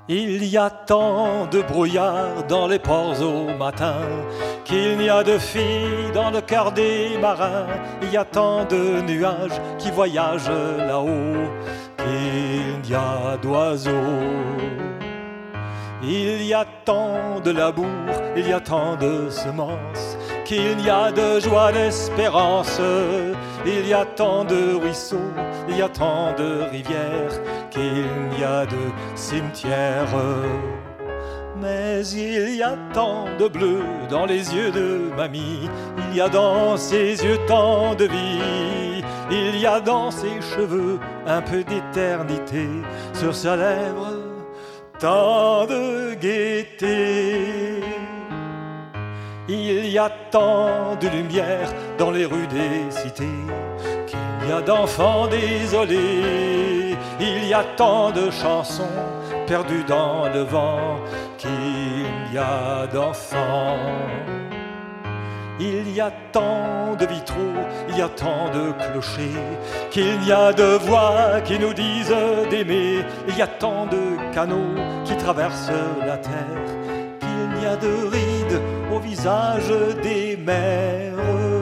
Il y a tant de brouillard dans les ports au matin qu'il n'y a de filles dans le cœur des marins. Il y a tant de nuages qui voyagent là-haut qu'il n'y a d'oiseaux. Il y a tant de labour, il y a tant de semences qu'il n'y a de joie, d'espérance. Il y a tant de ruisseaux, il y a tant de rivières qu'il n'y a de cimetières. Mais il y a tant de bleu dans les yeux de mamie, il y a dans ses yeux tant de vie, il y a dans ses cheveux un peu d'éternité, sur sa lèvre tant de gaieté. Il y a tant de lumière dans les rues des cités qu'il y a d'enfants désolés. Il y a tant de chansons perdues dans le vent qu'il y a d'enfants. Il y a tant de vitraux, il y a tant de clochers qu'il n'y a de voix qui nous disent d'aimer. Il y a tant de canaux qui traversent la terre qu'il n'y a de rides au visage des mers.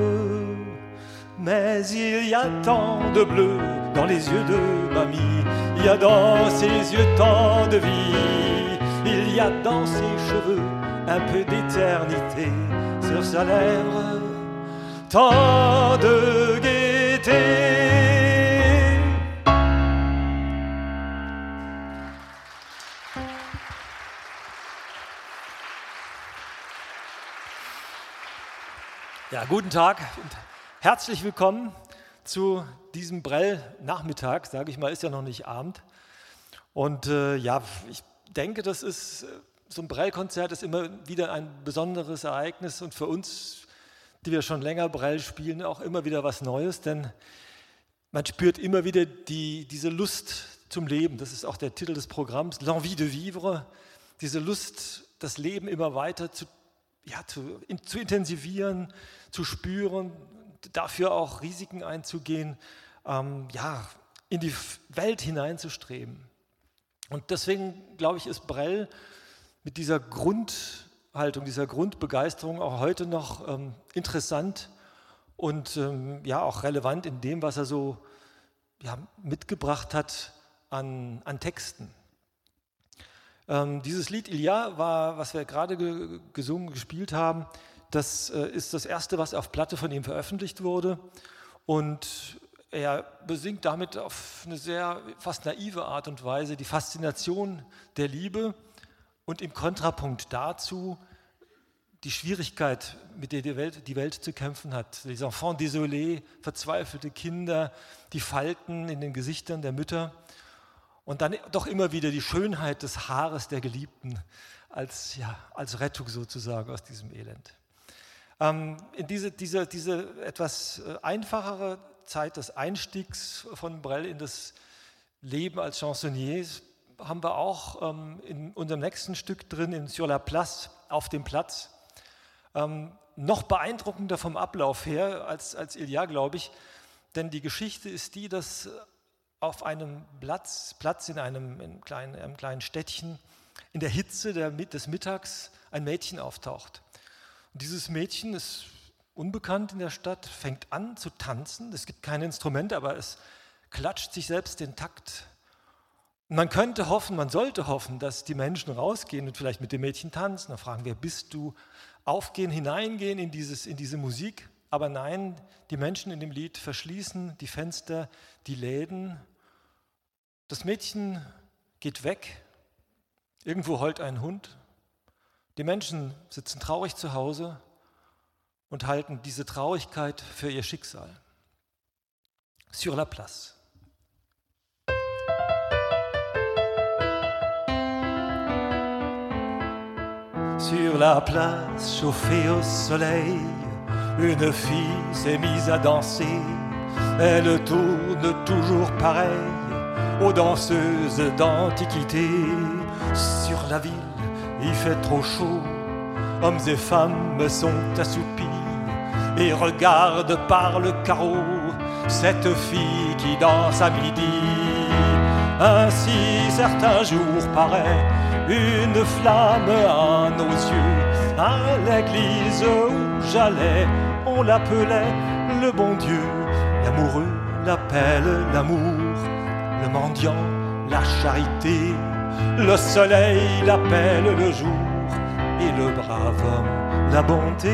Mais il y a tant de bleu dans les yeux de mamie, il y a dans ses yeux tant de vie, il y a dans ses cheveux un peu d'éternité, sur sa lèvre tant de gaieté. Ja, guten Tag und herzlich willkommen zu diesem Brell-Nachmittag, sage ich mal, ist ja noch nicht Abend. Und ja, ich denke, das ist so ein Brell-Konzert ist immer wieder ein besonderes Ereignis und für uns, die wir schon länger Brell spielen, auch immer wieder was Neues, denn man spürt immer wieder diese Lust zum Leben. Das ist auch der Titel des Programms, L'envie de vivre, diese Lust, das Leben immer weiter zu intensivieren, zu spüren, dafür auch Risiken einzugehen, in die Welt hineinzustreben. Und deswegen, glaube ich, ist Brell mit dieser Grundhaltung, dieser Grundbegeisterung auch heute noch interessant und auch relevant in dem, was er so mitgebracht hat an Texten. Dieses Lied Il y a war, was wir gerade gespielt haben, das ist das erste, was auf Platte von ihm veröffentlicht wurde und er besingt damit auf eine sehr fast naive Art und Weise die Faszination der Liebe und im Kontrapunkt dazu die Schwierigkeit, mit der die Welt zu kämpfen hat. Les enfants désolés, verzweifelte Kinder, die Falten in den Gesichtern der Mütter und dann doch immer wieder die Schönheit des Haares der Geliebten als Rettung sozusagen aus diesem Elend. In diese etwas einfachere Zeit des Einstiegs von Brel in das Leben als Chansonnier haben wir auch in unserem nächsten Stück drin, in Sur la Place, auf dem Platz. Noch beeindruckender vom Ablauf her als Il y a, glaube ich, denn die Geschichte ist die, dass auf einem Platz in einem kleinen Städtchen in der Hitze des Mittags ein Mädchen auftaucht. Und dieses Mädchen ist unbekannt in der Stadt, fängt an zu tanzen. Es gibt keine Instrumente, aber es klatscht sich selbst den Takt. Und man sollte hoffen, dass die Menschen rausgehen und vielleicht mit dem Mädchen tanzen. Dann fragen, wer bist du? Aufgehen, hineingehen in diese Musik. Aber nein, die Menschen in dem Lied verschließen die Fenster, die Läden. Das Mädchen geht weg. Irgendwo heult ein Hund. Die Menschen sitzen traurig zu Hause und halten diese Traurigkeit für ihr Schicksal. Sur la place. Sur la place, chauffée au soleil, une fille s'est mise à danser. Elle tourne toujours pareil aux danseuses d'antiquité. Sur la ville, il fait trop chaud, hommes et femmes sont assoupis et regardent par le carreau cette fille qui danse à midi. Ainsi certains jours paraît une flamme à nos yeux. À l'église où j'allais, on l'appelait le bon Dieu. L'amoureux l'appelle l'amour, le mendiant la charité, le soleil l'appelle le jour et le brave homme la bonté.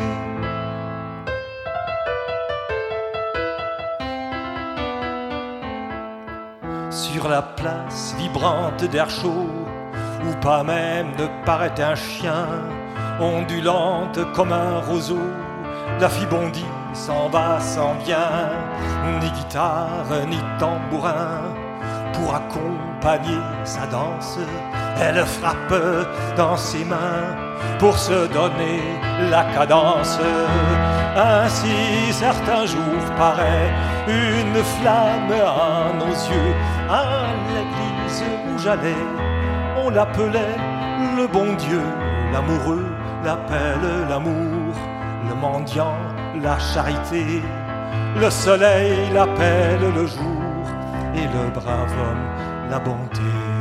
Sur la place vibrante d'air chaud, où pas même ne paraît un chien, ondulante comme un roseau, la fille bondit, s'en va, s'en vient, ni guitare, ni tambourin, pour accompagner sa danse. Elle frappe dans ses mains, pour se donner la cadence. Ainsi certains jours paraît une flamme à nos yeux. À l'église où j'allais, on l'appelait le bon Dieu. L'amoureux l'appelle l'amour, le mendiant la charité, le soleil l'appelle le jour et le brave homme la bonté.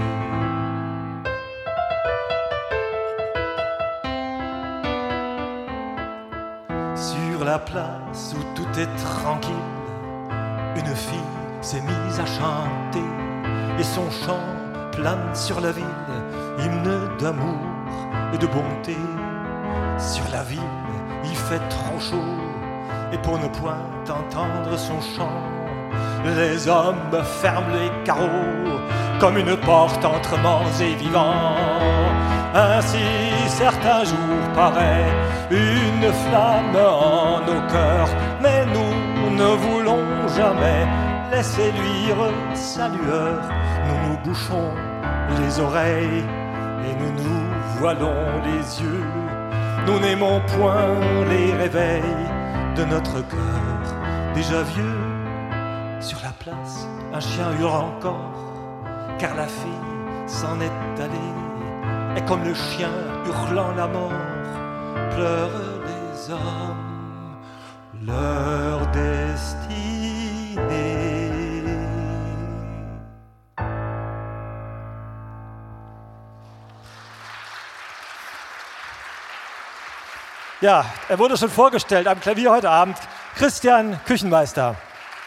Sur la place où tout est tranquille, une fille s'est mise à chanter et son chant plane sur la ville, hymne d'amour et de bonté. Sur la ville, il fait trop chaud et pour ne point entendre son chant, les hommes ferment les carreaux comme une porte entre morts et vivants. Ainsi certains jours paraît une flamme en nos cœurs, mais nous ne voulons jamais laisser luire sa lueur. Nous nous bouchons les oreilles et nous nous voilons les yeux. Nous n'aimons point les réveils de notre cœur déjà vieux. Sur la place, un chien hurle encore, car la fille s'en est allée. Et comme le chien hurlant la mort, pleurent les hommes leur destinée. Ja, er wurde schon vorgestellt am Klavier heute Abend, Christian Küchenmeister.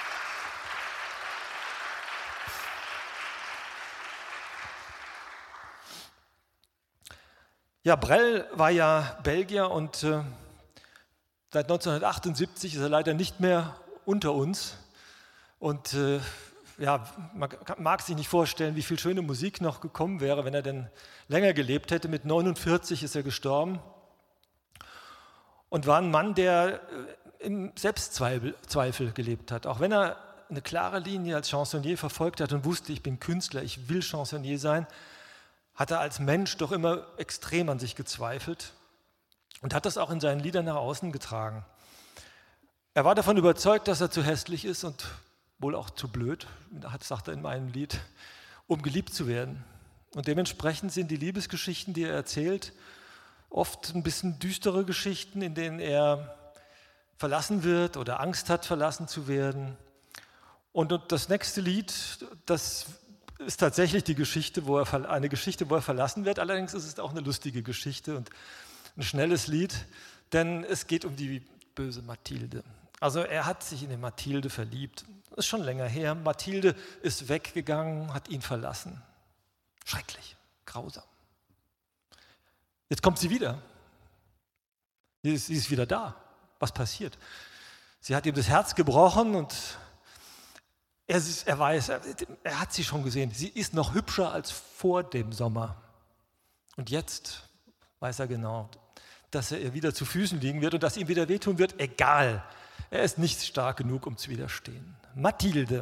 Ja, Brel war ja Belgier und seit 1978 ist er leider nicht mehr unter uns. Und ja, man mag sich nicht vorstellen, wie viel schöne Musik noch gekommen wäre, wenn er denn länger gelebt hätte. Mit 49 ist er gestorben und war ein Mann, der im Selbstzweifel gelebt hat. Auch wenn er eine klare Linie als Chansonnier verfolgt hat und wusste, ich bin Künstler, ich will Chansonnier sein, hat er als Mensch doch immer extrem an sich gezweifelt und hat das auch in seinen Liedern nach außen getragen. Er war davon überzeugt, dass er zu hässlich ist und wohl auch zu blöd, sagt er in meinem Lied, um geliebt zu werden. Und dementsprechend sind die Liebesgeschichten, die er erzählt, oft ein bisschen düstere Geschichten, in denen er verlassen wird oder Angst hat, verlassen zu werden. Und das nächste Lied, das ist tatsächlich eine Geschichte, wo er verlassen wird. Allerdings ist es auch eine lustige Geschichte und ein schnelles Lied, denn es geht um die böse Mathilde. Also er hat sich in die Mathilde verliebt. Das ist schon länger her. Mathilde ist weggegangen, hat ihn verlassen. Schrecklich, grausam. Jetzt kommt sie wieder. Sie ist wieder da. Was passiert? Sie hat ihm das Herz gebrochen und er weiß, er hat sie schon gesehen. Sie ist noch hübscher als vor dem Sommer. Und jetzt weiß er genau, dass er ihr wieder zu Füßen liegen wird und dass ihm wieder wehtun wird. Egal, er ist nicht stark genug, um zu widerstehen. Mathilde.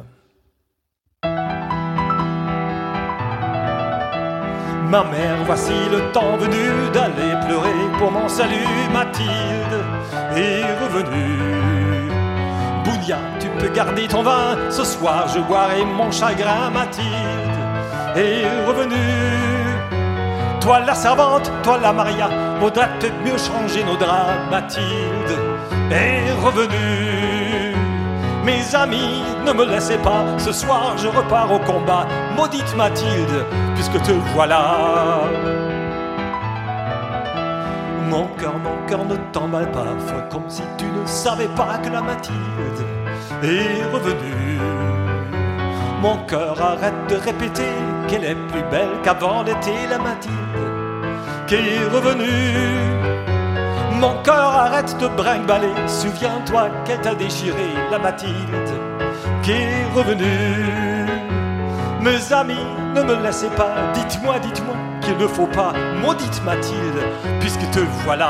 Ma mère, voici le temps venu d'aller pleurer pour mon salut. Mathilde est revenue. Bounia, tu peux garder ton vin. Ce soir, je boirai mon chagrin. Mathilde est revenue. Toi la servante, toi la Maria, vaudra peut-être mieux changer nos draps. Mathilde est revenue. Mes amis, ne me laissez pas, ce soir je repars au combat. Maudite Mathilde, puisque te voilà. Mon cœur ne t'emballe pas, fais comme si tu ne savais pas que la Mathilde est revenue. Mon cœur arrête de répéter qu'elle est plus belle qu'avant l'été, la Mathilde qui est revenue. Mon cœur arrête de brinque-baller, souviens-toi qu'elle t'a déchiré, la Mathilde qui est revenue. Mes amis, ne me laissez pas, dites-moi qu'il ne faut pas, maudite Mathilde, puisque te voilà.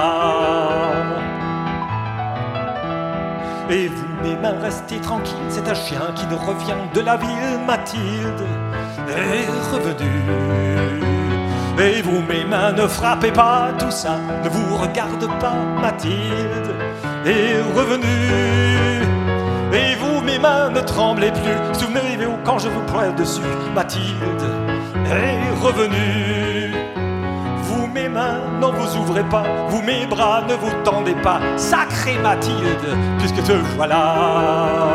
Et vous, mes mains, restez tranquilles, c'est un chien qui ne revient de la ville, Mathilde est revenue. Et vous, mes mains, ne frappez pas, tout ça ne vous regarde pas, Mathilde est revenue. Et vous, mes mains, ne tremblez plus, souvenez-vous quand je vous pointe dessus, Mathilde est revenue. Vous, mes mains, non vous ouvrez pas, vous, mes bras, ne vous tendez pas, sacrée Mathilde, puisque te voilà.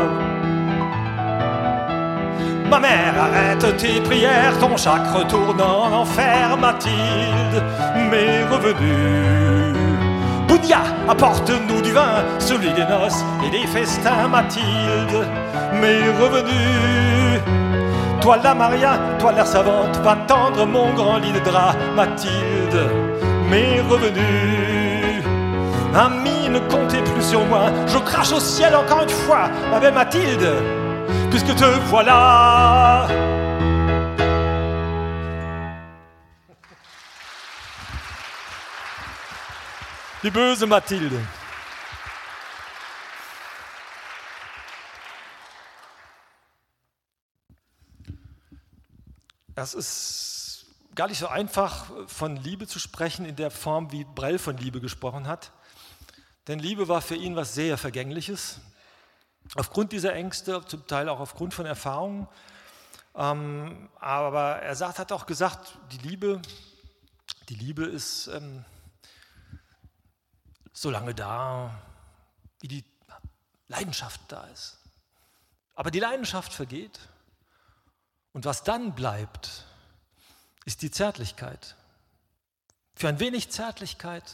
Ma mère, arrête tes prières, ton chakre tourne en enfer, Mathilde m'est revenue. Bouddha, apporte-nous du vin, celui des noces et des festins, Mathilde m'est revenue. Toi la Maria, toi la savante, va tendre mon grand lit de drap, Mathilde m'est revenue. Amis, ne comptez plus sur moi, je crache au ciel encore une fois, ma belle Mathilde, puisque te voilà. Die böse Mathilde. Es ist gar nicht so einfach, von Liebe zu sprechen in der Form, wie Brel von Liebe gesprochen hat. Denn Liebe war für ihn was sehr Vergängliches. Aufgrund dieser Ängste, zum Teil auch aufgrund von Erfahrungen. Aber er hat auch gesagt, die Liebe ist so lange da, wie die Leidenschaft da ist. Aber die Leidenschaft vergeht. Und was dann bleibt, ist die Zärtlichkeit. Für ein wenig Zärtlichkeit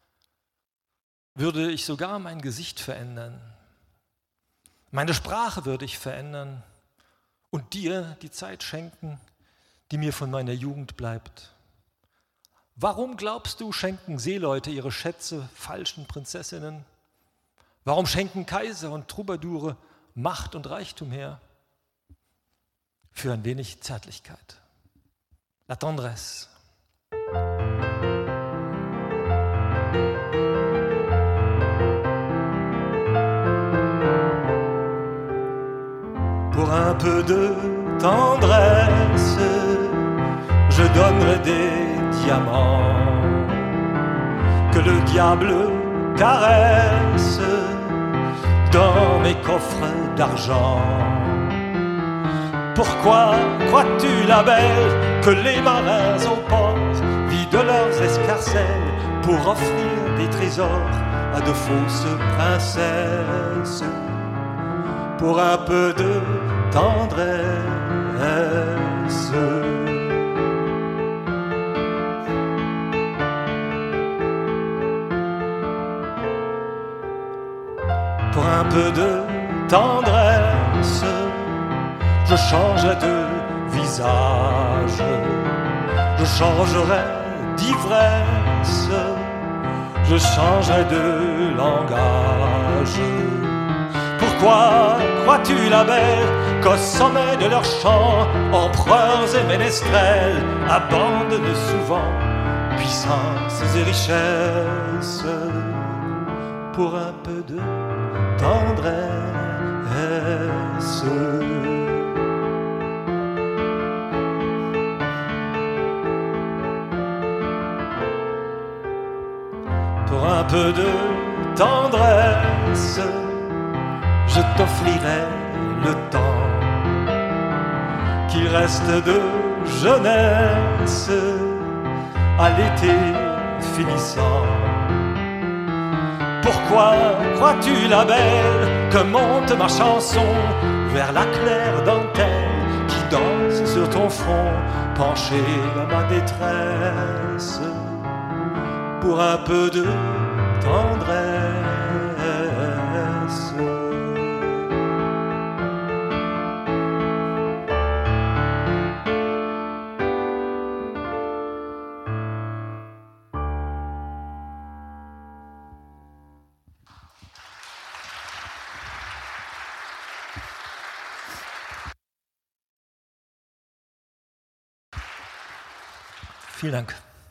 würde ich sogar mein Gesicht verändern. Meine Sprache würde ich verändern und dir die Zeit schenken, die mir von meiner Jugend bleibt. Warum glaubst du, schenken Seeleute ihre Schätze falschen Prinzessinnen? Warum schenken Kaiser und Troubadoure Macht und Reichtum her? Für ein wenig Zärtlichkeit. La tendresse. Pour un peu de tendresse, je donnerai des diamants que le diable caresse dans mes coffres d'argent. Pourquoi crois-tu, la belle, que les marins au port vident leurs escarcelles pour offrir des trésors à de fausses princesses? Pour un peu de tendresse. Pour un peu de tendresse, je changerai de visage, je changerai d'ivresse, je changerai de langage. Pourquoi crois-tu, la belle, qu'au sommet de leur chant, empereurs et ménestrels abandonnent souvent puissances et richesses pour un peu de tendresse? Pour un peu de tendresse, je t'offrirai le temps qu'il reste de jeunesse à l'été finissant. Pourquoi crois-tu, la belle, que monte ma chanson vers la claire dentelle qui danse sur ton front, penché à ma détresse? pour un peu de tendresse. Vielen Dank.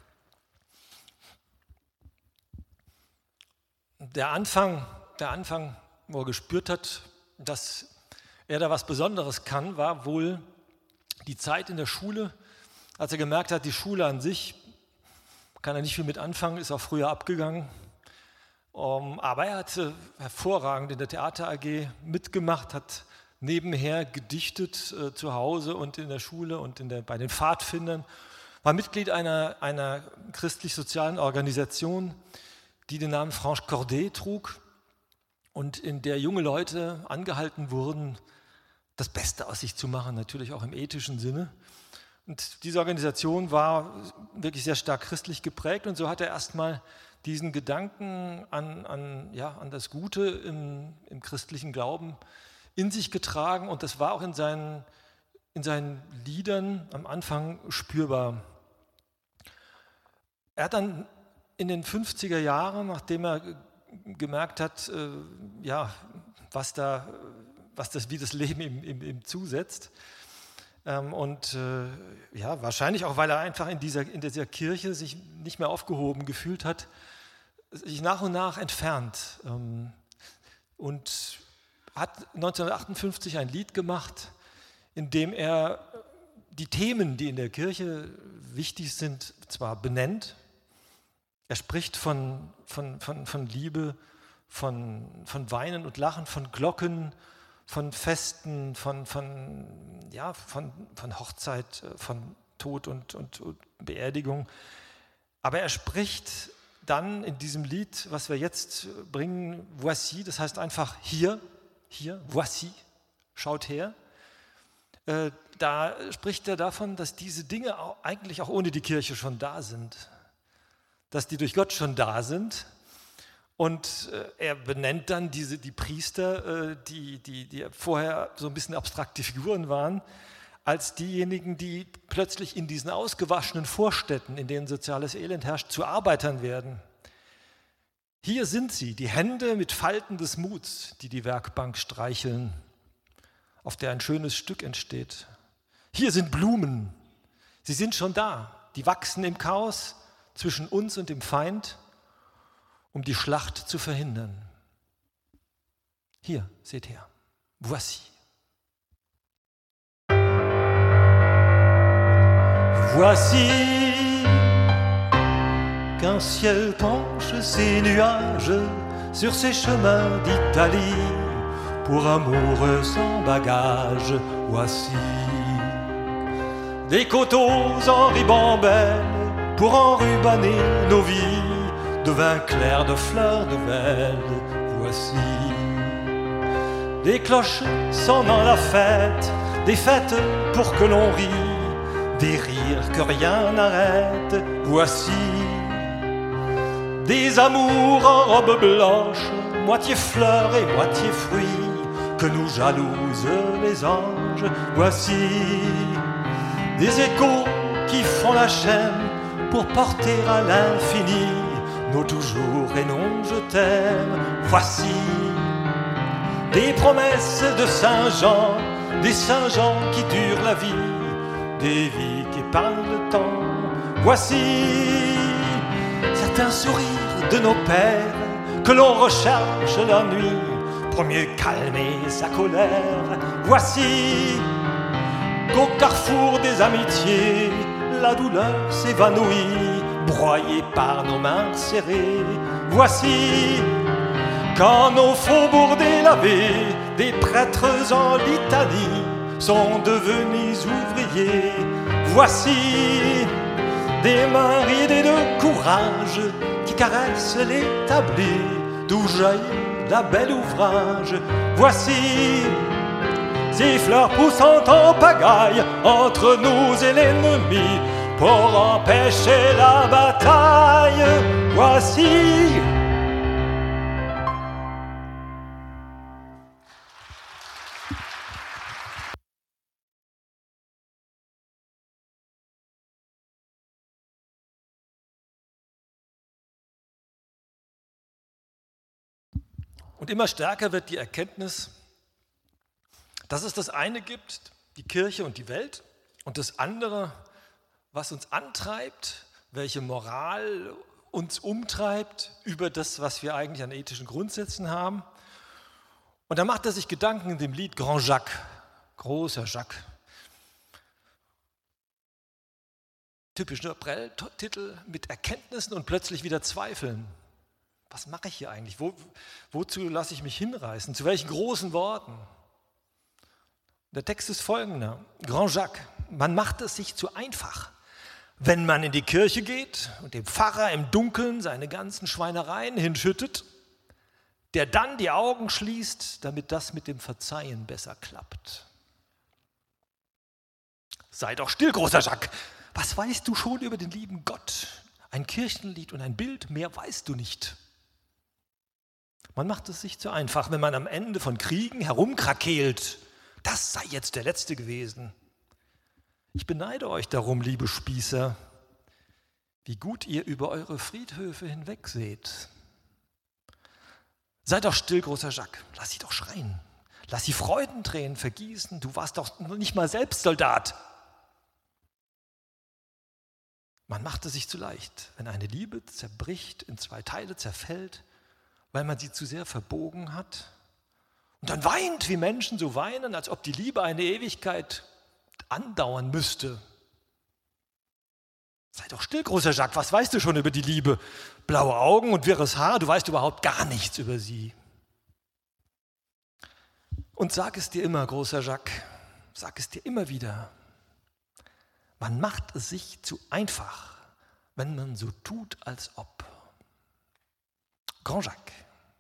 Der Anfang, wo er gespürt hat, dass er da was Besonderes kann, war wohl die Zeit in der Schule, als er gemerkt hat, die Schule an sich kann er nicht viel mit anfangen, ist auch früher abgegangen. Aber er hat hervorragend in der Theater AG mitgemacht, hat nebenher gedichtet zu Hause und in der Schule und bei den Pfadfindern. War Mitglied einer christlich-sozialen Organisation, die den Namen Franche Cordée trug und in der junge Leute angehalten wurden, das Beste aus sich zu machen, natürlich auch im ethischen Sinne. Und diese Organisation war wirklich sehr stark christlich geprägt und so hat er erstmal diesen Gedanken an das Gute im christlichen Glauben in sich getragen und das war auch in seinen Liedern am Anfang spürbar. Er hat dann in den 50er Jahren, nachdem er gemerkt hat, wie das Leben ihm zusetzt, wahrscheinlich auch, weil er einfach in dieser Kirche sich nicht mehr aufgehoben gefühlt hat, sich nach und nach entfernt und hat 1958 ein Lied gemacht, in dem er die Themen, die in der Kirche wichtig sind, zwar benennt. Er spricht von Liebe, von Weinen und Lachen, von Glocken, von Festen, von Hochzeit, von Tod und Beerdigung. Aber er spricht dann in diesem Lied, was wir jetzt bringen, voici, das heißt einfach hier, voici, schaut her. Da spricht er davon, dass diese Dinge eigentlich auch ohne die Kirche schon da sind. Dass die durch Gott schon da sind. Und er benennt dann die Priester, die vorher so ein bisschen abstrakte Figuren waren, als diejenigen, die plötzlich in diesen ausgewaschenen Vorstädten, in denen soziales Elend herrscht, zu Arbeitern werden. Hier sind sie, die Hände mit Falten des Muts, die Werkbank streicheln, auf der ein schönes Stück entsteht. Hier sind Blumen, sie sind schon da, die wachsen im Chaos zwischen uns und dem Feind, um die Schlacht zu verhindern. Hier, seht her, voici. Voici qu'un ciel penche ses nuages sur ces chemins d'Italie. Pour amoureux sans bagage, voici des coteaux en ribambelle pour enrubanner nos vies de vin clair, de fleurs nouvelles. Voici des cloches sonnant la fête, des fêtes pour que l'on rit, des rires que rien n'arrête. Voici des amours en robe blanche, moitié fleurs et moitié fruits, que nous jalousent les anges. Voici des échos qui font la chaîne pour porter à l'infini nos toujours et non je t'aime. Voici des promesses de Saint-Jean, des Saint-Jean qui durent la vie, des vies qui épargnent le temps. Voici certains sourires de nos pères que l'on recherche la nuit pour mieux calmer sa colère. Voici qu'au carrefour des amitiés, la douleur s'évanouit, broyée par nos mains serrées. Voici qu'en nos faubourgs délavés, des prêtres en litanie sont devenus ouvriers. Voici des mains ridées de courage qui caressent l'établi, d'où jaillit la belle ouvrage. Voici ces fleurs poussant en pagaille entre nous et l'ennemi pour empêcher la bataille. Voici. Und immer stärker wird die Erkenntnis, dass es das eine gibt, die Kirche und die Welt, und das andere, was uns antreibt, welche Moral uns umtreibt über das, was wir eigentlich an ethischen Grundsätzen haben. Und da macht er sich Gedanken in dem Lied Grand Jacques, großer Jacques. Typischer Brel-Titel mit Erkenntnissen und plötzlich wieder Zweifeln. Was mache ich hier eigentlich? Wozu lasse ich mich hinreißen? Zu welchen großen Worten? Der Text ist folgender. Grand Jacques, man macht es sich zu einfach. Wenn man in die Kirche geht und dem Pfarrer im Dunkeln seine ganzen Schweinereien hinschüttet, der dann die Augen schließt, damit das mit dem Verzeihen besser klappt. Sei doch still, großer Jacques. Was weißt du schon über den lieben Gott? Ein Kirchenlied und ein Bild, mehr weißt du nicht. Man macht es sich zu einfach, wenn man am Ende von Kriegen herumkrakeelt. Das sei jetzt der letzte gewesen. Ich beneide euch darum, liebe Spießer, wie gut ihr über eure Friedhöfe hinwegseht. Sei doch still, großer Jacques, lass sie doch schreien. Lass sie Freudentränen vergießen, du warst doch noch nicht mal selbst Soldat. Man macht es sich zu leicht, wenn eine Liebe zerbricht, in zwei Teile zerfällt, weil man sie zu sehr verbogen hat und dann weint, wie Menschen so weinen, als ob die Liebe eine Ewigkeit andauern müsste. Sei doch still, großer Jacques, was weißt du schon über die Liebe? Blaue Augen und wirres Haar, du weißt überhaupt gar nichts über sie. Und sag es dir immer, großer Jacques, sag es dir immer wieder. Man macht es sich zu einfach, wenn man so tut, als ob. Grand Jacques.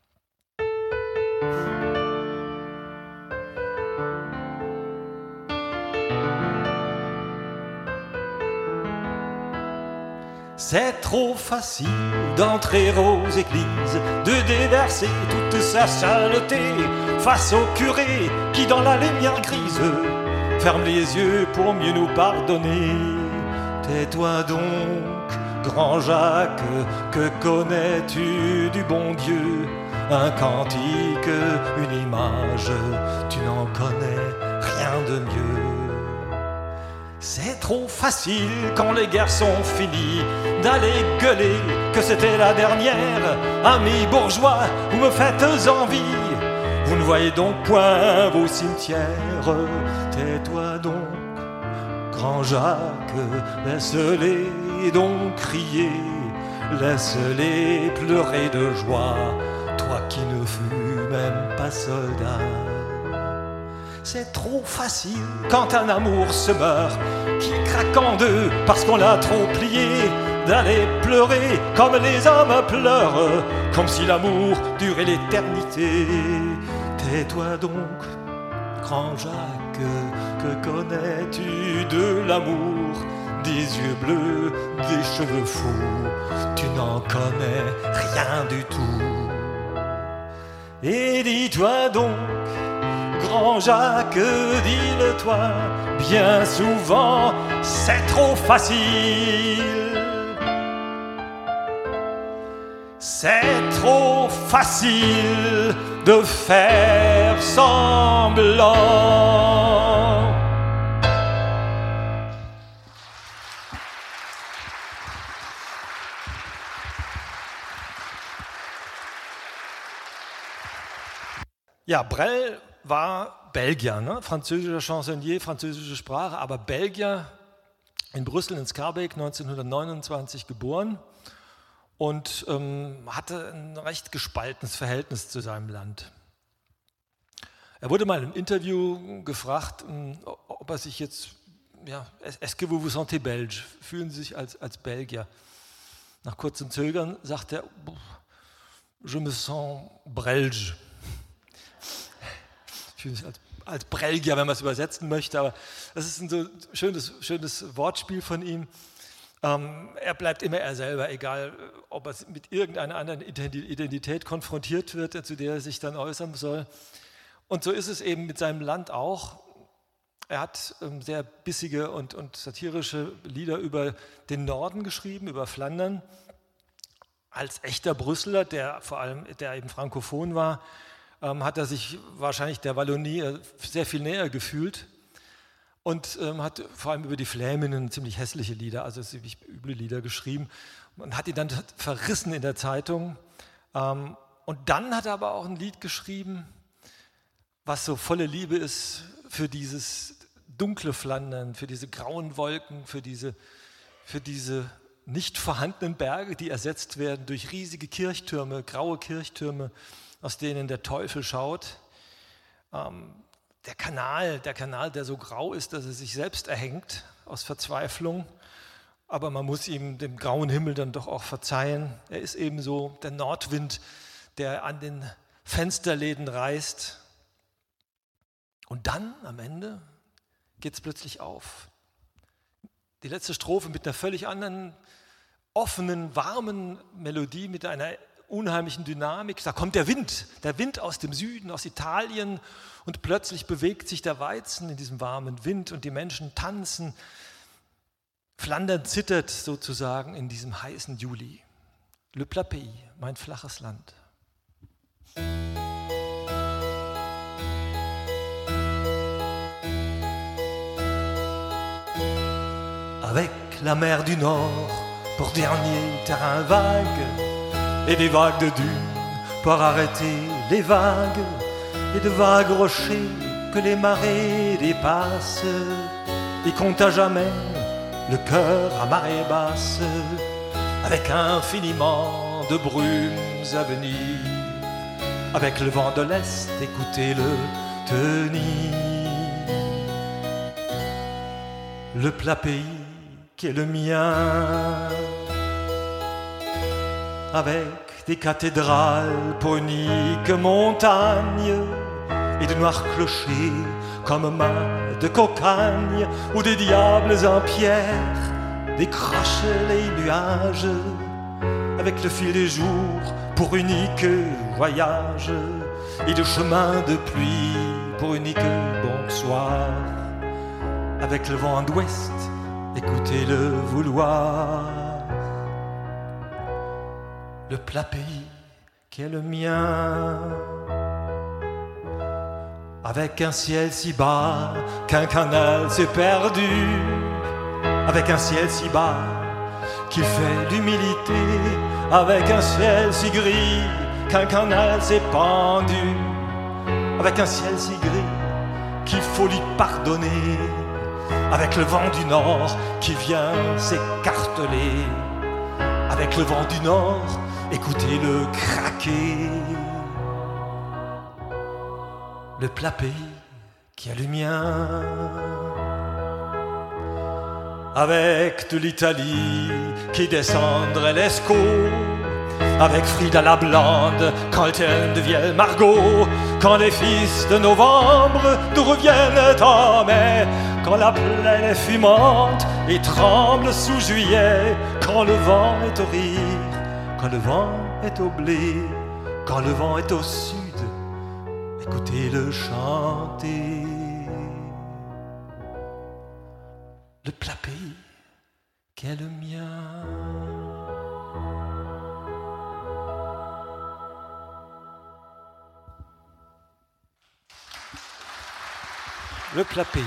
C'est trop facile d'entrer aux églises, de déverser toute sa saleté face au curé qui dans la lumière grise ferme les yeux pour mieux nous pardonner. Tais-toi donc, grand Jacques, que connais-tu du bon Dieu? Un cantique, une image, tu n'en connais rien de mieux. C'est trop facile quand les guerres sont finies d'aller gueuler que c'était la dernière. Amis bourgeois, vous me faites envie, vous ne voyez donc point vos cimetières. Tais-toi donc, grand Jacques, laisse-les donc crier, laisse-les pleurer de joie, toi qui ne fus même pas soldat. C'est trop facile quand un amour se meurt, qui craque en deux parce qu'on l'a trop plié, d'aller pleurer comme les hommes pleurent, comme si l'amour durait l'éternité. Tais-toi donc, grand Jacques, que connais-tu de l'amour? Des yeux bleus, des cheveux fous, tu n'en connais rien du tout. Et dis-toi donc, grand Jacques, dis-le-toi, bien souvent c'est trop facile. C'est trop facile de faire semblant. Ja, Brel war Belgier, ne? Französischer Chansonnier, französische Sprache, aber Belgier, in Brüssel in Schaerbeek 1929 geboren und hatte ein recht gespaltenes Verhältnis zu seinem Land. Er wurde mal im Interview gefragt, ob er sich jetzt, ja, est-ce que vous vous sentez belge? Fühlen Sie sich als Belgier? Nach kurzem Zögern sagt er, je me sens belge. Ich fühle mich als Belgier, wenn man es übersetzen möchte, aber das ist ein so schönes Wortspiel von ihm. Er bleibt immer er selber, egal ob er mit irgendeiner anderen Identität konfrontiert wird, zu der er sich dann äußern soll. Und so ist es eben mit seinem Land auch. Er hat sehr bissige und satirische Lieder über den Norden geschrieben, über Flandern. Als echter Brüsseler, der eben frankophon war, hat er sich wahrscheinlich der Wallonie sehr viel näher gefühlt und hat vor allem über die Fläminnen ziemlich hässliche Lieder, also ziemlich üble Lieder geschrieben. Man hat ihn dann verrissen in der Zeitung. Und dann hat er aber auch ein Lied geschrieben, was so volle Liebe ist für dieses dunkle Flandern, für diese grauen Wolken, für diese nicht vorhandenen Berge, die ersetzt werden durch riesige Kirchtürme, graue Kirchtürme, aus denen der Teufel schaut. Der Kanal, der so grau ist, dass er sich selbst erhängt aus Verzweiflung. Aber man muss ihm dem grauen Himmel dann doch auch verzeihen. Er ist eben so der Nordwind, der an den Fensterläden reißt. Und dann am Ende geht es plötzlich auf. Die letzte Strophe mit einer völlig anderen, offenen, warmen Melodie, mit einer unheimlichen Dynamik. Da kommt der Wind aus dem Süden, aus Italien, und plötzlich bewegt sich der Weizen in diesem warmen Wind und die Menschen tanzen. Flandern zittert sozusagen in diesem heißen Juli. Le plat pays, mein flaches Land. Avec la mer du Nord pour dernier terrain vague et des vagues de dunes pour arrêter les vagues et de vagues rochers que les marées dépassent et comptent à jamais le cœur à marée basse avec infiniment de brumes à venir, avec le vent de l'Est, écoutez-le tenir. Le plat pays qui est le mien, avec des cathédrales pour unique montagne et de noirs clochers comme mains de cocagne ou des diables en pierre décrochent les nuages avec le fil des jours pour unique voyage et de chemins de pluie pour unique bonsoir avec le vent d'ouest, écoutez-le vouloir. Le plat pays qui est le mien, avec un ciel si bas qu'un canal s'est perdu, avec un ciel si bas qu'il fait l'humilité, avec un ciel si gris qu'un canal s'est pendu, avec un ciel si gris qu'il faut lui pardonner, avec le vent du nord qui vient s'écarteler, avec le vent du nord, écoutez-le craquer. Le plat pays qui est le mien, avec de l'Italie qui descendrait l'Escaut, avec Frida la blonde quand elle devient Margot, quand les fils de novembre nous reviennent en mai, quand la plaine est fumante et tremble sous juillet, quand le vent est au rire, quand le vent est au blé, quand le vent est au sud, écoutez-le chanter. Le plat pays qui est le mien. Le plat pays.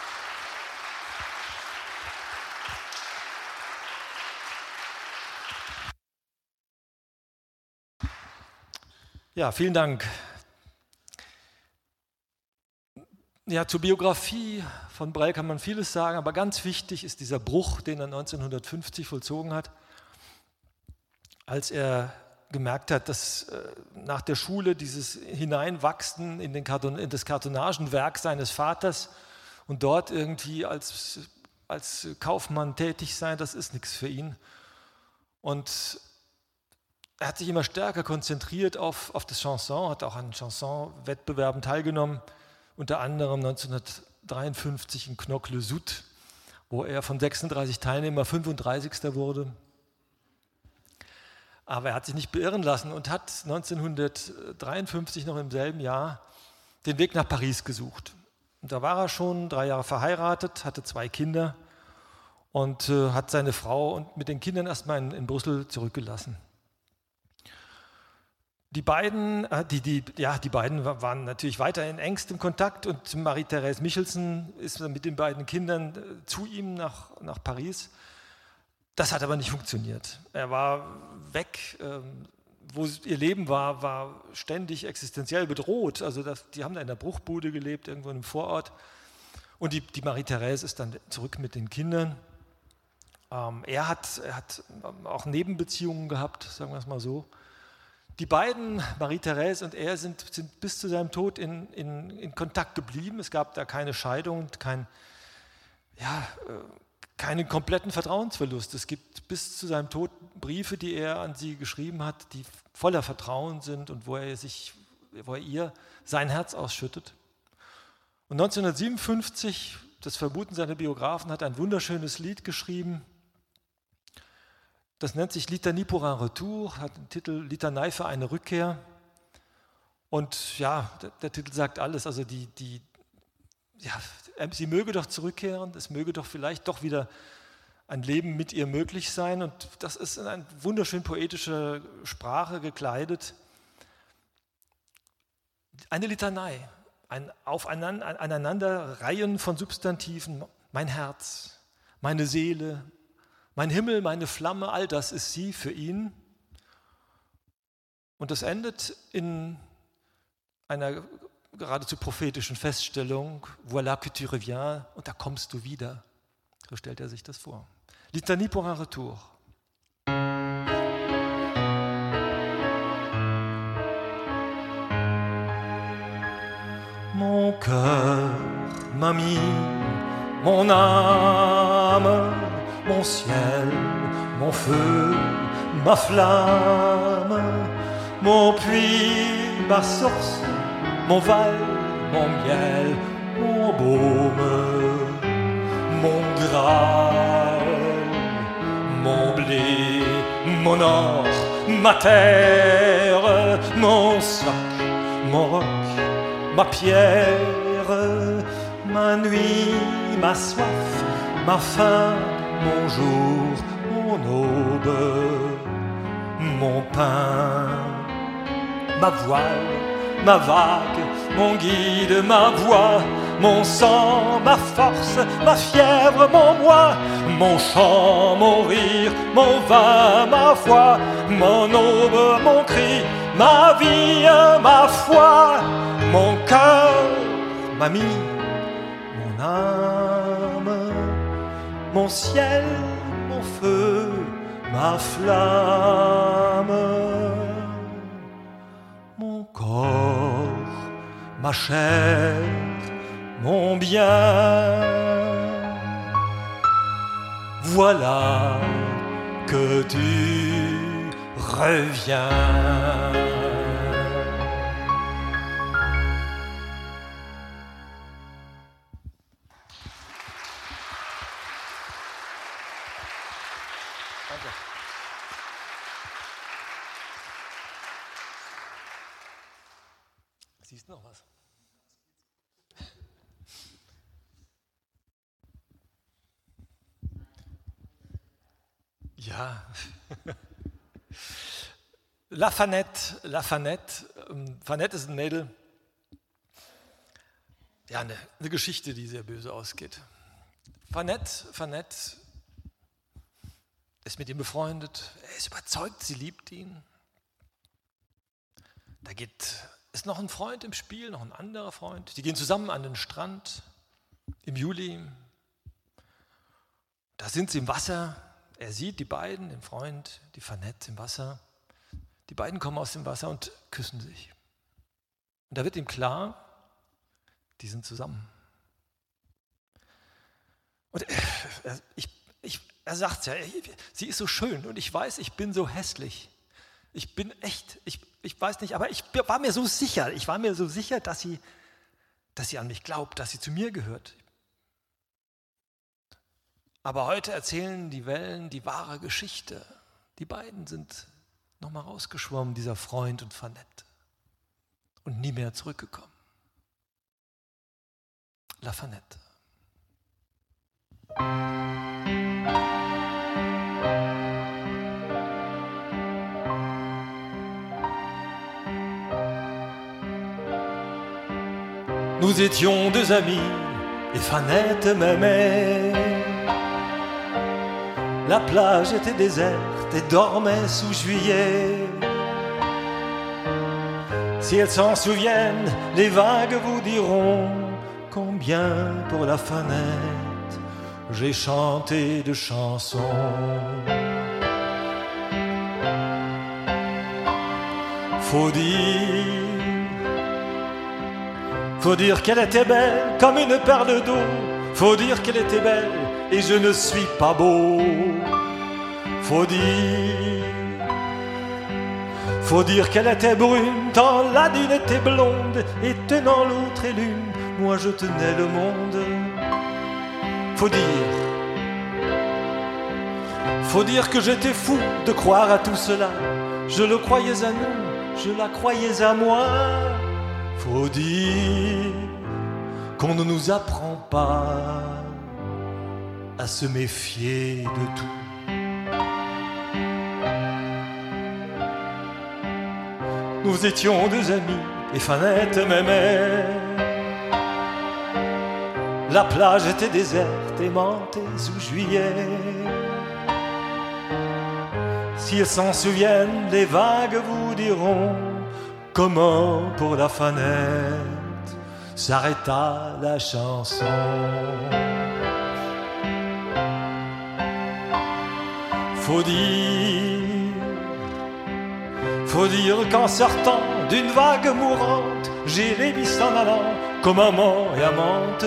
Ja, vielen Dank. Ja, zur Biografie von Brel kann man vieles sagen, aber ganz wichtig ist dieser Bruch, den er 1950 vollzogen hat, als er gemerkt hat, dass nach der Schule dieses Hineinwachsen in das Kartonagenwerk seines Vaters und dort irgendwie als Kaufmann tätig sein, das ist nichts für ihn. Und er hat sich immer stärker konzentriert auf das Chanson, hat auch an Chansonwettbewerben teilgenommen, unter anderem 1953 in Knokke-le-Sout. wo er von 36 Teilnehmern 35. wurde. Aber er hat sich nicht beirren lassen und hat 1953, noch im selben Jahr, den Weg nach Paris gesucht. Und da war er schon 3 Jahre verheiratet, hatte 2 Kinder und hat seine Frau und mit den Kindern erstmal in Brüssel zurückgelassen. Die beiden waren natürlich weiter in engstem Kontakt und Marie-Thérèse Michelsen ist mit den beiden Kindern zu ihm nach Paris. Das hat aber nicht funktioniert. Er war weg, wo ihr Leben war ständig existenziell bedroht. Also die haben da in der Bruchbude gelebt, irgendwo in einem Vorort. Und die Marie-Thérèse ist dann zurück mit den Kindern. Er hat auch Nebenbeziehungen gehabt, sagen wir es mal so. Die beiden, Marie-Thérèse und er, sind bis zu seinem Tod in Kontakt geblieben. Es gab da keine Scheidung, keinen kompletten Vertrauensverlust. Es gibt bis zu seinem Tod Briefe, die er an sie geschrieben hat, die voller Vertrauen sind und wo er ihr sein Herz ausschüttet. Und 1957, das vermuten seine Biografen, hat ein wunderschönes Lied geschrieben. Das nennt sich Litanie pour un retour, hat den Titel Litanei für eine Rückkehr. Und ja, der Titel sagt alles. Also sie möge doch zurückkehren, es möge doch vielleicht doch wieder ein Leben mit ihr möglich sein. Und das ist in eine wunderschön poetische Sprache gekleidet. Eine Litanei, ein Aneinanderreihen von Substantiven. Mein Herz, meine Seele, mein Himmel, meine Flamme, all das ist sie für ihn. Und das endet in einer geradezu prophetischen Feststellung, voilà que tu reviens, und da kommst du wieder. So stellt er sich das vor. Litanie pour un retour. Mon cœur m'a mis, mon âme, mon ciel, mon feu, ma flamme, mon puits, ma source, mon val, mon miel, mon baume, mon graal, mon blé, mon or, ma terre, mon soc, mon roc, ma pierre, ma nuit, ma soif, ma faim, mon jour, mon aube, mon pain, ma voile, ma vague, mon guide, ma voix, mon sang, ma force, ma fièvre, mon moi, mon chant, mon rire, mon vin, ma foi, mon aube, mon cri, ma vie, ma foi, mon cœur, ma mie, mon âme, mon ciel, mon feu, ma flamme, mon corps, ma chair, mon bien. Voilà que tu reviens. Siehst du noch was? Ja. La Fanette. Fanette ist ein Mädel. Ja, eine Geschichte, die sehr böse ausgeht. Fanette ist mit ihm befreundet. Er ist überzeugt, sie liebt ihn. Ist noch ein Freund im Spiel, noch ein anderer Freund. Die gehen zusammen an den Strand im Juli. Da sind sie im Wasser. Er sieht die beiden, den Freund, die Fanette im Wasser. Die beiden kommen aus dem Wasser und küssen sich. Und da wird ihm klar, die sind zusammen. Und er sagt ja, sie ist so schön und ich weiß, ich bin so hässlich. Ich bin echt, ich weiß nicht, aber ich war mir so sicher, dass sie an mich glaubt, dass sie zu mir gehört. Aber heute erzählen die Wellen die wahre Geschichte. Die beiden sind nochmal rausgeschwommen, dieser Freund und Fanette, und nie mehr zurückgekommen. La Fanette. Nous étions deux amis, et Fanette m'aimait. La plage était déserte et dormait sous juillet. Si elles s'en souviennent, les vagues vous diront combien pour la Fanette j'ai chanté de chansons. Faut dire qu'elle était belle comme une perle d'eau. Faut dire qu'elle était belle et je ne suis pas beau. Faut dire qu'elle était brune tant la dune était blonde. Et tenant l'autre et l'une, moi je tenais le monde. Faut dire que j'étais fou de croire à tout cela. Je le croyais à nous, je la croyais à moi. Faut dire qu'on ne nous apprend pas à se méfier de tout. Nous étions deux amis et Fanette m'aimait. La plage était déserte aimante sous juillet. Si elles s'en souviennent, les vagues vous diront comment pour la Fanette s'arrêta la chanson. Faut dire qu'en sortant d'une vague mourante, j'ai les vis en allant comme amant et amante.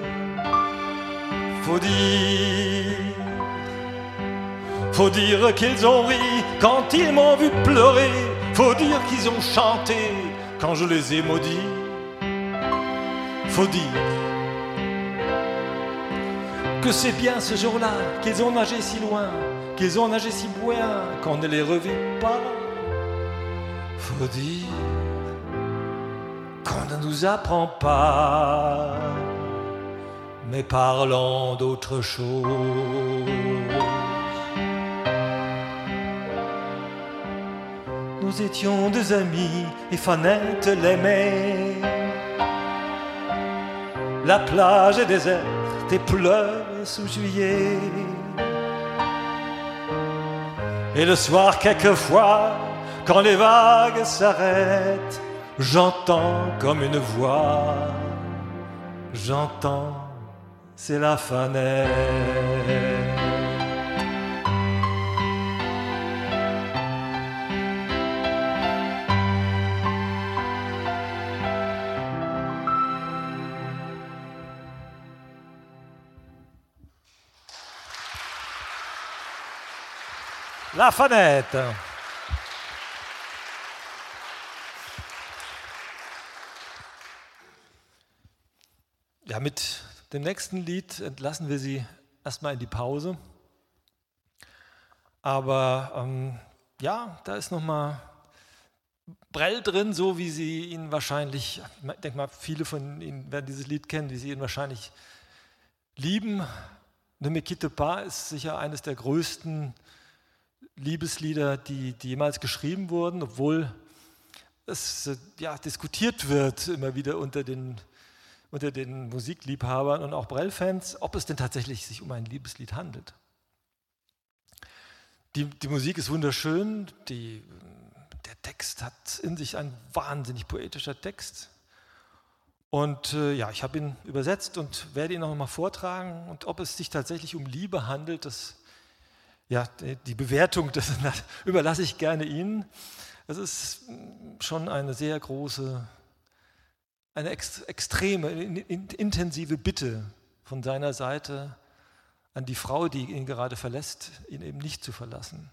Faut dire qu'ils ont ri quand ils m'ont vu pleurer. Faut dire qu'ils ont chanté quand je les ai maudits. Faut dire que c'est bien ce jour-là qu'ils ont nagé si loin, qu'ils ont nagé si loin qu'on ne les revit pas. Faut dire qu'on ne nous apprend pas, mais parlons d'autre chose. Nous étions deux amis et Fanette l'aimait. La plage est déserte et pleure sous juillet. Et le soir quelquefois, quand les vagues s'arrêtent, j'entends comme une voix. J'entends, c'est la Fanette. La Fanette. Ja, mit dem nächsten Lied entlassen wir Sie erstmal in die Pause. Aber ja, da ist nochmal Brel drin, so wie Sie ihn wahrscheinlich, ich denke mal, viele von Ihnen werden dieses Lied kennen, wie Sie ihn wahrscheinlich lieben. Ne me quitte pas ist sicher eines der größten Liebeslieder, die jemals geschrieben wurden, obwohl es diskutiert wird immer wieder unter den Musikliebhabern und auch Brel-Fans, ob es denn tatsächlich sich um ein Liebeslied handelt. Die Musik ist wunderschön, der Text hat in sich ein wahnsinnig poetischer Text. Und ich habe ihn übersetzt und werde ihn noch mal vortragen. Und ob es sich tatsächlich um Liebe handelt, die Bewertung, das überlasse ich gerne Ihnen. Es ist schon eine sehr große, eine extreme, intensive Bitte von seiner Seite an die Frau, die ihn gerade verlässt, ihn eben nicht zu verlassen.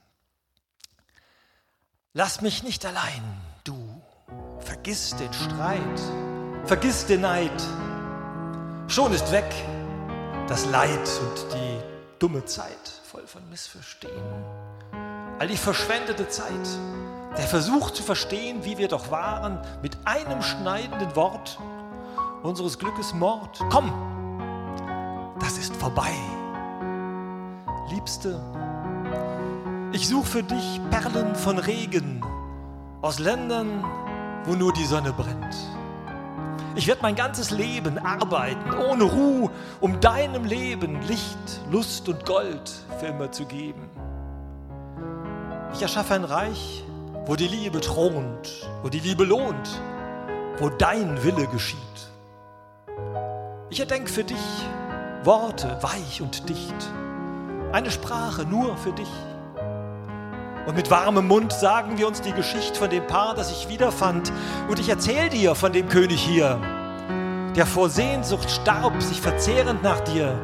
Lass mich nicht allein, du, vergiss den Streit, vergiss den Neid. Schon ist weg das Leid und die dumme Zeit, voll von Missverstehen. All die verschwendete Zeit, der Versuch zu verstehen, wie wir doch waren, mit einem schneidenden Wort unseres Glückes Mord. Komm, das ist vorbei. Liebste, ich suche für dich Perlen von Regen aus Ländern, wo nur die Sonne brennt. Ich werde mein ganzes Leben arbeiten, ohne Ruhe, um deinem Leben Licht, Lust und Gold für immer zu geben. Ich erschaffe ein Reich, wo die Liebe thront, wo die Liebe lohnt, wo dein Wille geschieht. Ich erdenke für dich Worte weich und dicht, eine Sprache nur für dich. Und mit warmem Mund sagen wir uns die Geschichte von dem Paar, das ich wiederfand. Und ich erzähle dir von dem König hier, der vor Sehnsucht starb, sich verzehrend nach dir.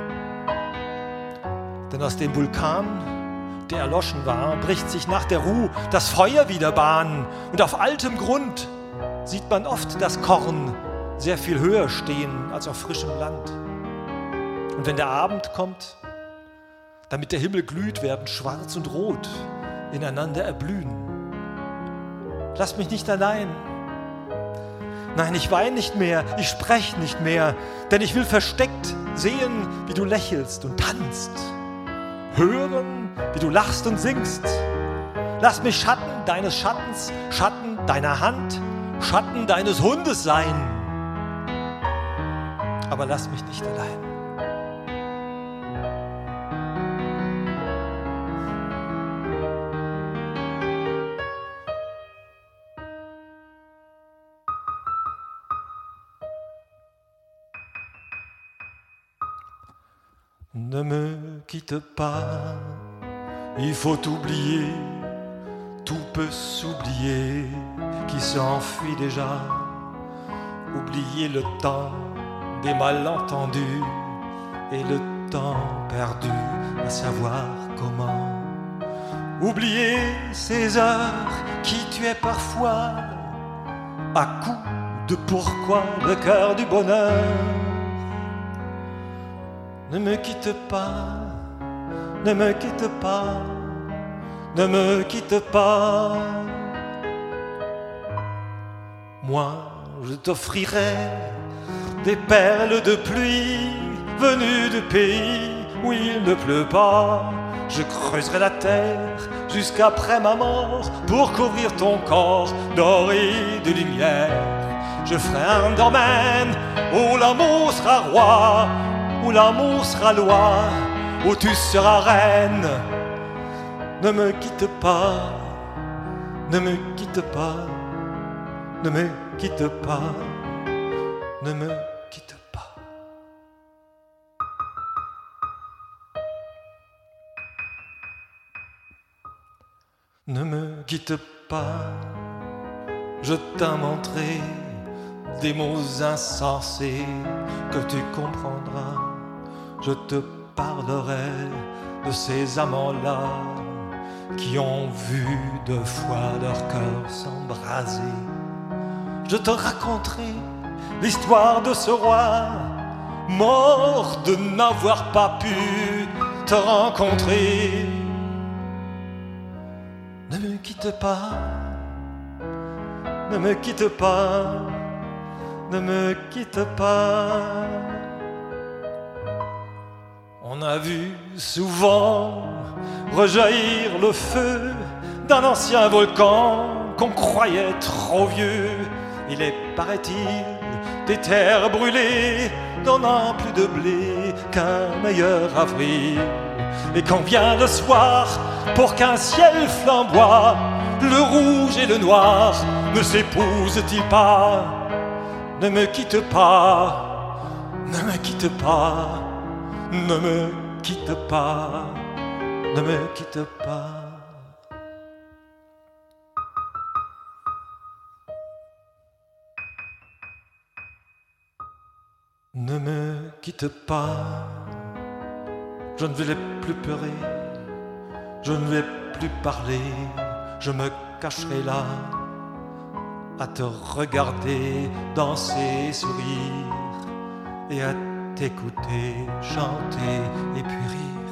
Denn aus dem Vulkan, der erloschen war, bricht sich nach der Ruhe das Feuer wieder Bahn. Und auf altem Grund sieht man oft das Korn sehr viel höher stehen als auf frischem Land. Und wenn der Abend kommt, damit der Himmel glüht, werden Schwarz und Rot ineinander erblühen. Lass mich nicht allein. Nein, ich weine nicht mehr, ich spreche nicht mehr, denn ich will versteckt sehen, wie du lächelst und tanzt. Hören, wie du lachst und singst. Lass mich Schatten deines Schattens, Schatten deiner Hand, Schatten deines Hundes sein. Aber lass mich nicht allein. Ne me quitte pas, il faut oublier, tout peut s'oublier, qui s'enfuit déjà. Oublier le temps des malentendus et le temps perdu à savoir comment. Oublier ces heures qui tuaient parfois à coups de pourquoi le cœur du bonheur. Ne me quitte pas, ne me quitte pas, ne me quitte pas. Moi, je t'offrirai des perles de pluie venues de pays où il ne pleut pas. Je creuserai la terre jusqu'après ma mort pour couvrir ton corps doré de lumière. Je ferai un domaine où l'amour sera roi, où l'amour sera loi, où tu seras reine. Ne me quitte pas, ne me quitte pas, ne me quitte pas, ne me quitte pas. Ne me quitte pas, je t'inventerai des mots insensés que tu comprendras. Je te parlerai de ces amants-là qui ont vu deux fois leur cœur s'embraser. Je te raconterai l'histoire de ce roi mort de n'avoir pas pu te rencontrer. Ne me quitte pas, ne me quitte pas, ne me quitte pas. On a vu souvent rejaillir le feu d'un ancien volcan qu'on croyait trop vieux. Il est, paraît-il, des terres brûlées donnant plus de blé qu'un meilleur avril. Et quand vient le soir, pour qu'un ciel flamboie, le rouge et le noir ne s'épousent-ils pas? Ne me quitte pas, ne me quitte pas, ne me quitte pas, ne me quitte pas. Ne me quitte pas, je ne vais plus pleurer, je ne vais plus parler, je me cacherai là à te regarder danser, sourire et à t'écouter chanter et puis rire.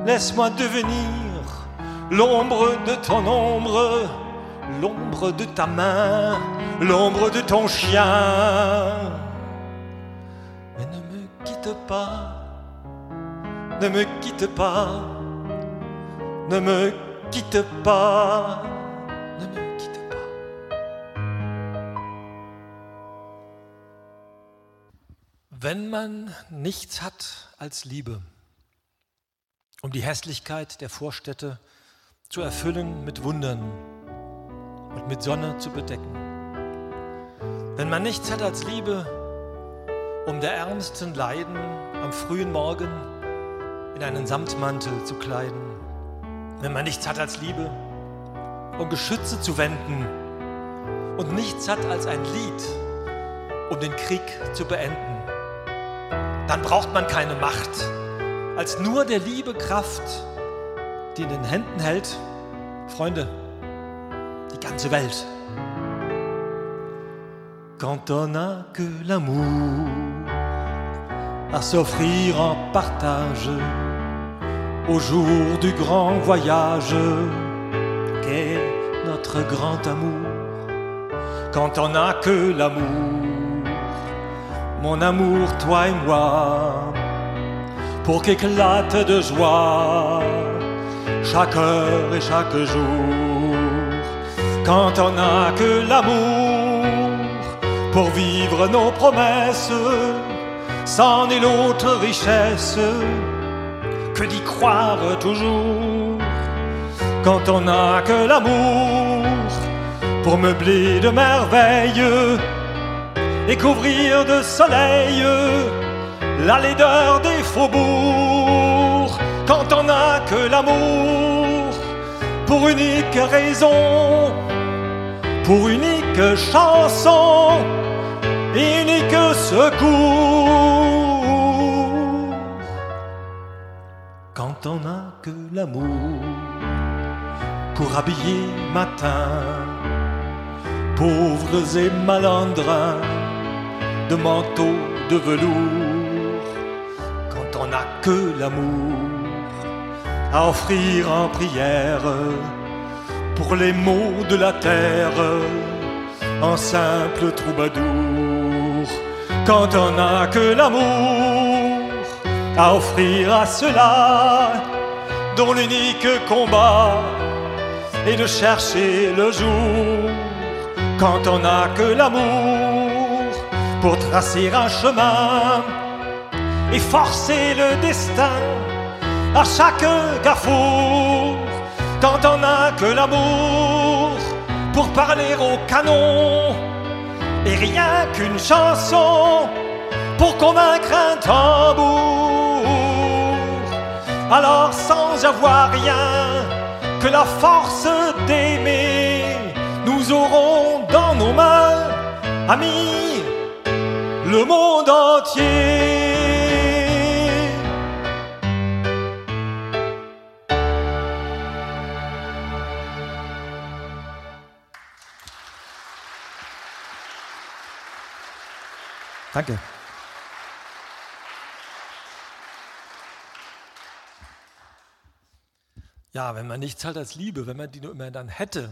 laisse-moi devenir l'ombre de ton ombre, l'ombre de ta main, l'ombre de ton chien. Mais ne me quitte pas, ne me quitte pas, ne me quitte pas, ne me quitte pas. Wenn man nichts hat als Liebe, um die Hässlichkeit der Vorstädte zu erfüllen mit Wundern und mit Sonne zu bedecken. Wenn man nichts hat als Liebe, um der ärmsten Leiden am frühen Morgen in einen Samtmantel zu kleiden. Wenn man nichts hat als Liebe, um Geschütze zu wenden und nichts hat als ein Lied, um den Krieg zu beenden, dann braucht man keine Macht, als nur der Liebe Kraft, die in den Händen hält, Freunde, die ganze Welt. Quand on n'a que l'amour à s'offrir en partage au jour du grand voyage qu'est notre grand amour. Quand on n'a que l'amour, mon amour, toi et moi, pour qu'éclate de joie chaque heure et chaque jour. Quand on n'a que l'amour pour vivre nos promesses, sans nulle autre richesse que d'y croire toujours. Quand on n'a que l'amour pour meubler de merveilles et couvrir de soleil la laideur des faubourgs. Quand on n'a que l'amour pour unique raison, pour unique chanson, unique secours. Quand on n'a que l'amour pour habiller matin pauvres et malandrins de manteaux de velours. Quand on n'a que l'amour à offrir en prière pour les maux de la terre en simple troubadour. Quand on n'a que l'amour à offrir à ceux-là dont l'unique combat est de chercher le jour. Quand on n'a que l'amour pour tracer un chemin et forcer le destin à chaque carrefour. Quand on n'a que l'amour pour parler au canon et rien qu'une chanson pour convaincre un tambour. Alors sans avoir rien que la force d'aimer, nous aurons dans nos mains, amis, le monde entier. Danke. Ja, wenn man nichts hat als Liebe, wenn man die nur immer dann hätte.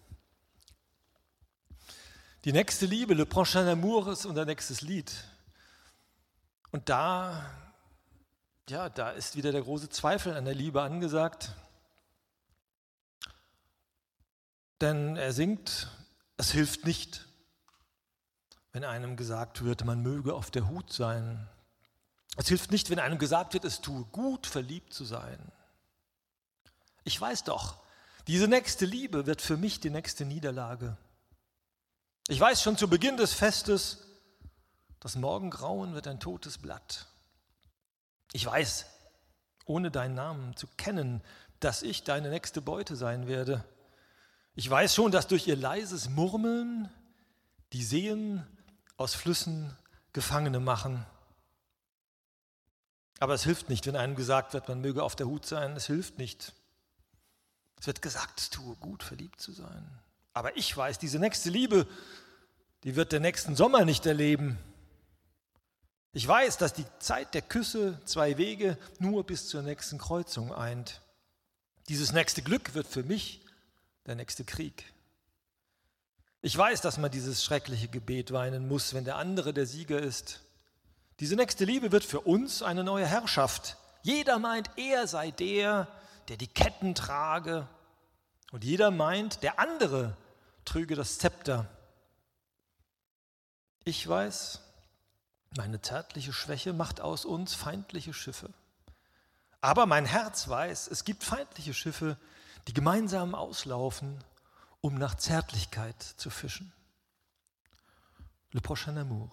Die nächste Liebe, Le Prochain Amour, ist unser nächstes Lied. Und da ist wieder der große Zweifel an der Liebe angesagt. Denn er singt, es hilft nicht, wenn einem gesagt wird, man möge auf der Hut sein. Es hilft nicht, wenn einem gesagt wird, es tue gut, verliebt zu sein. Ich weiß doch, diese nächste Liebe wird für mich die nächste Niederlage. Ich weiß schon zu Beginn des Festes, das Morgengrauen wird ein totes Blatt. Ich weiß, ohne deinen Namen zu kennen, dass ich deine nächste Beute sein werde. Ich weiß schon, dass durch ihr leises Murmeln die Seen aus Flüssen Gefangene machen. Aber es hilft nicht, wenn einem gesagt wird, man möge auf der Hut sein. Es hilft nicht. Es wird gesagt, es tue gut, verliebt zu sein. Aber ich weiß, diese nächste Liebe, die wird den nächsten Sommer nicht erleben. Ich weiß, dass die Zeit der Küsse 2 Wege nur bis zur nächsten Kreuzung eint. Dieses nächste Glück wird für mich der nächste Krieg. Ich weiß, dass man dieses schreckliche Gebet weinen muss, wenn der andere der Sieger ist. Diese nächste Liebe wird für uns eine neue Herrschaft. Jeder meint, er sei der die Ketten trage. Und jeder meint, der andere trüge das Zepter. Ich weiß, meine zärtliche Schwäche macht aus uns feindliche Schiffe. Aber mein Herz weiß, es gibt feindliche Schiffe, die gemeinsam auslaufen, um nach Zärtlichkeit zu fischen. Le prochain amour.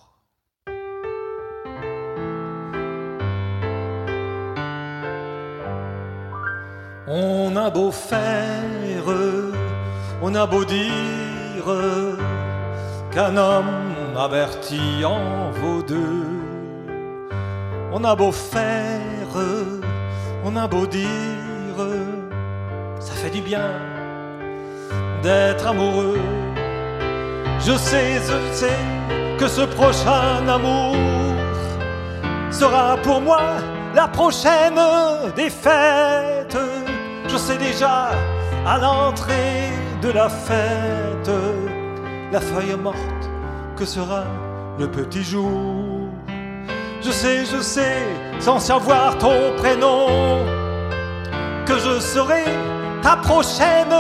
On a beau faire, on a beau dire qu'un homme averti en vaut 2. On a beau faire, on a beau dire, ça fait du bien d'être amoureux. Je sais que ce prochain amour sera pour moi la prochaine des fêtes. Je sais déjà à l'entrée de la fête la feuille morte que sera le petit jour. Je sais, sans savoir ton prénom, que je serai ta prochaine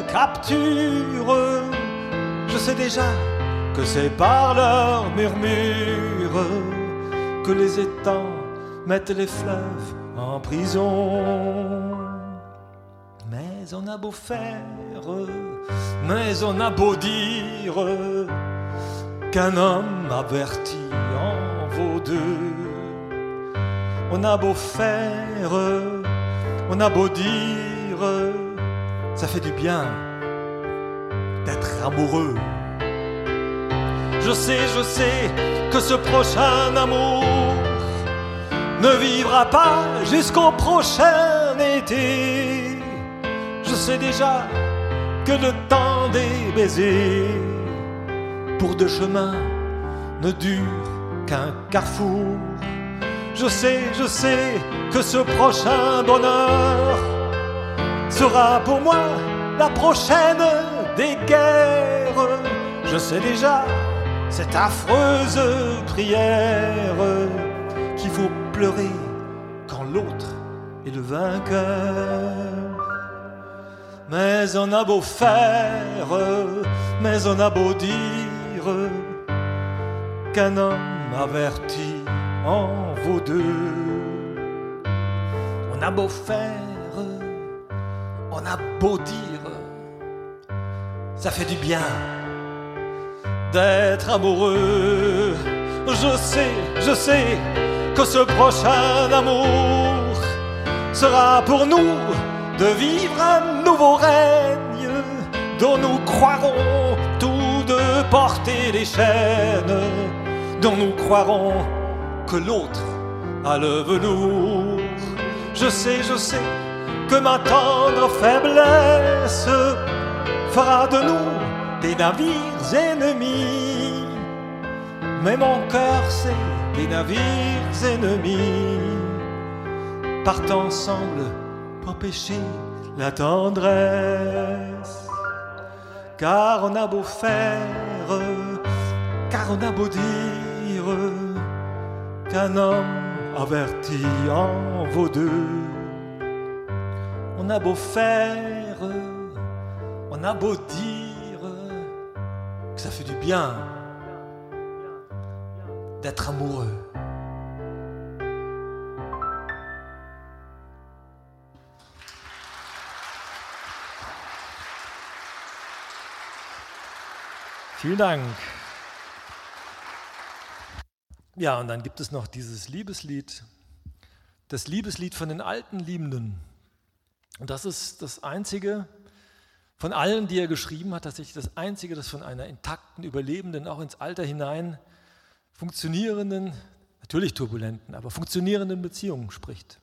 capture. Je sais déjà que c'est par leur murmure que les étangs mettent les fleuves en prison. Mais on a beau faire, mais on a beau dire qu'un homme averti en vaut 2. On a beau faire, on a beau dire, ça fait du bien d'être amoureux. Je sais que ce prochain amour ne vivra pas jusqu'au prochain été. Je sais déjà que le temps des baisers pour 2 chemins ne dure qu'un carrefour. Je sais que ce prochain bonheur sera pour moi la prochaine des guerres. Je sais déjà cette affreuse prière qu'il faut pleurer quand l'autre est le vainqueur. Mais on a beau faire, mais on a beau dire qu'un homme averti en vaut 2. On a beau faire, on a beau dire, ça fait du bien d'être amoureux. Je sais que ce prochain amour sera pour nous de vivre un nouveau règne dont nous croirons tous deux porter les chaînes, dont nous croirons que l'autre a le velours. Je sais que ma tendre faiblesse fera de nous des navires ennemis, mais mon cœur sait des navires ennemis partent ensemble pour pêcher la tendresse. Car on a beau faire, car on a beau dire qu'un homme averti en vaut 2. On a beau faire, on a beau dire que ça fait du bien d'être amoureux. Vielen Dank. Ja, und dann gibt es noch dieses Liebeslied, das Liebeslied von den alten Liebenden. Und das ist das einzige von allen, die er geschrieben hat, tatsächlich das einzige, das von einer intakten, überlebenden, auch ins Alter hinein funktionierenden, natürlich turbulenten, aber funktionierenden Beziehungen spricht.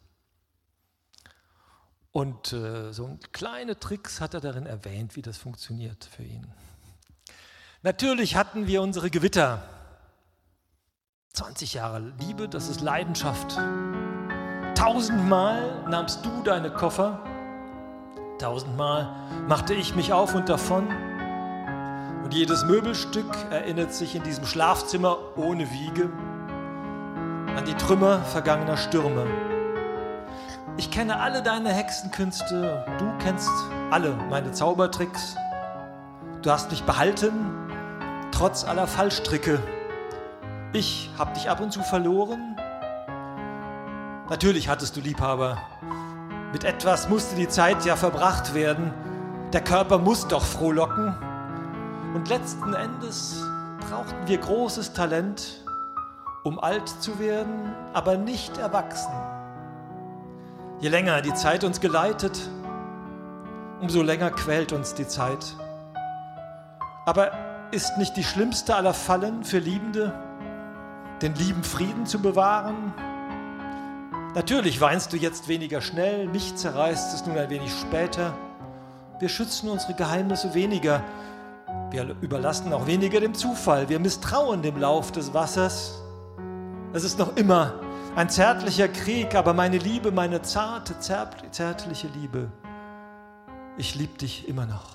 Und so kleine Tricks hat er darin erwähnt, wie das funktioniert für ihn. Natürlich hatten wir unsere Gewitter, 20 Jahre Liebe, das ist Leidenschaft. 1000-mal nahmst du deine Koffer, 1000-mal machte ich mich auf und davon. Und jedes Möbelstück erinnert sich in diesem Schlafzimmer ohne Wiege an die Trümmer vergangener Stürme. Ich kenne alle deine Hexenkünste, du kennst alle meine Zaubertricks. Du hast mich behalten, trotz aller Fallstricke. Ich hab dich ab und zu verloren. Natürlich hattest du Liebhaber. Mit etwas musste die Zeit ja verbracht werden. Der Körper muss doch frohlocken. Und letzten Endes brauchten wir großes Talent, um alt zu werden, aber nicht erwachsen. Je länger die Zeit uns geleitet, umso länger quält uns die Zeit. Aber ist nicht die schlimmste aller Fallen für Liebende, den lieben Frieden zu bewahren? Natürlich weinst du jetzt weniger schnell, mich zerreißt es nun ein wenig später. Wir schützen unsere Geheimnisse weniger, wir überlassen auch weniger dem Zufall, wir misstrauen dem Lauf des Wassers. Es ist noch immer ein zärtlicher Krieg, aber meine Liebe, meine zarte, zärtliche Liebe, ich lieb dich immer noch.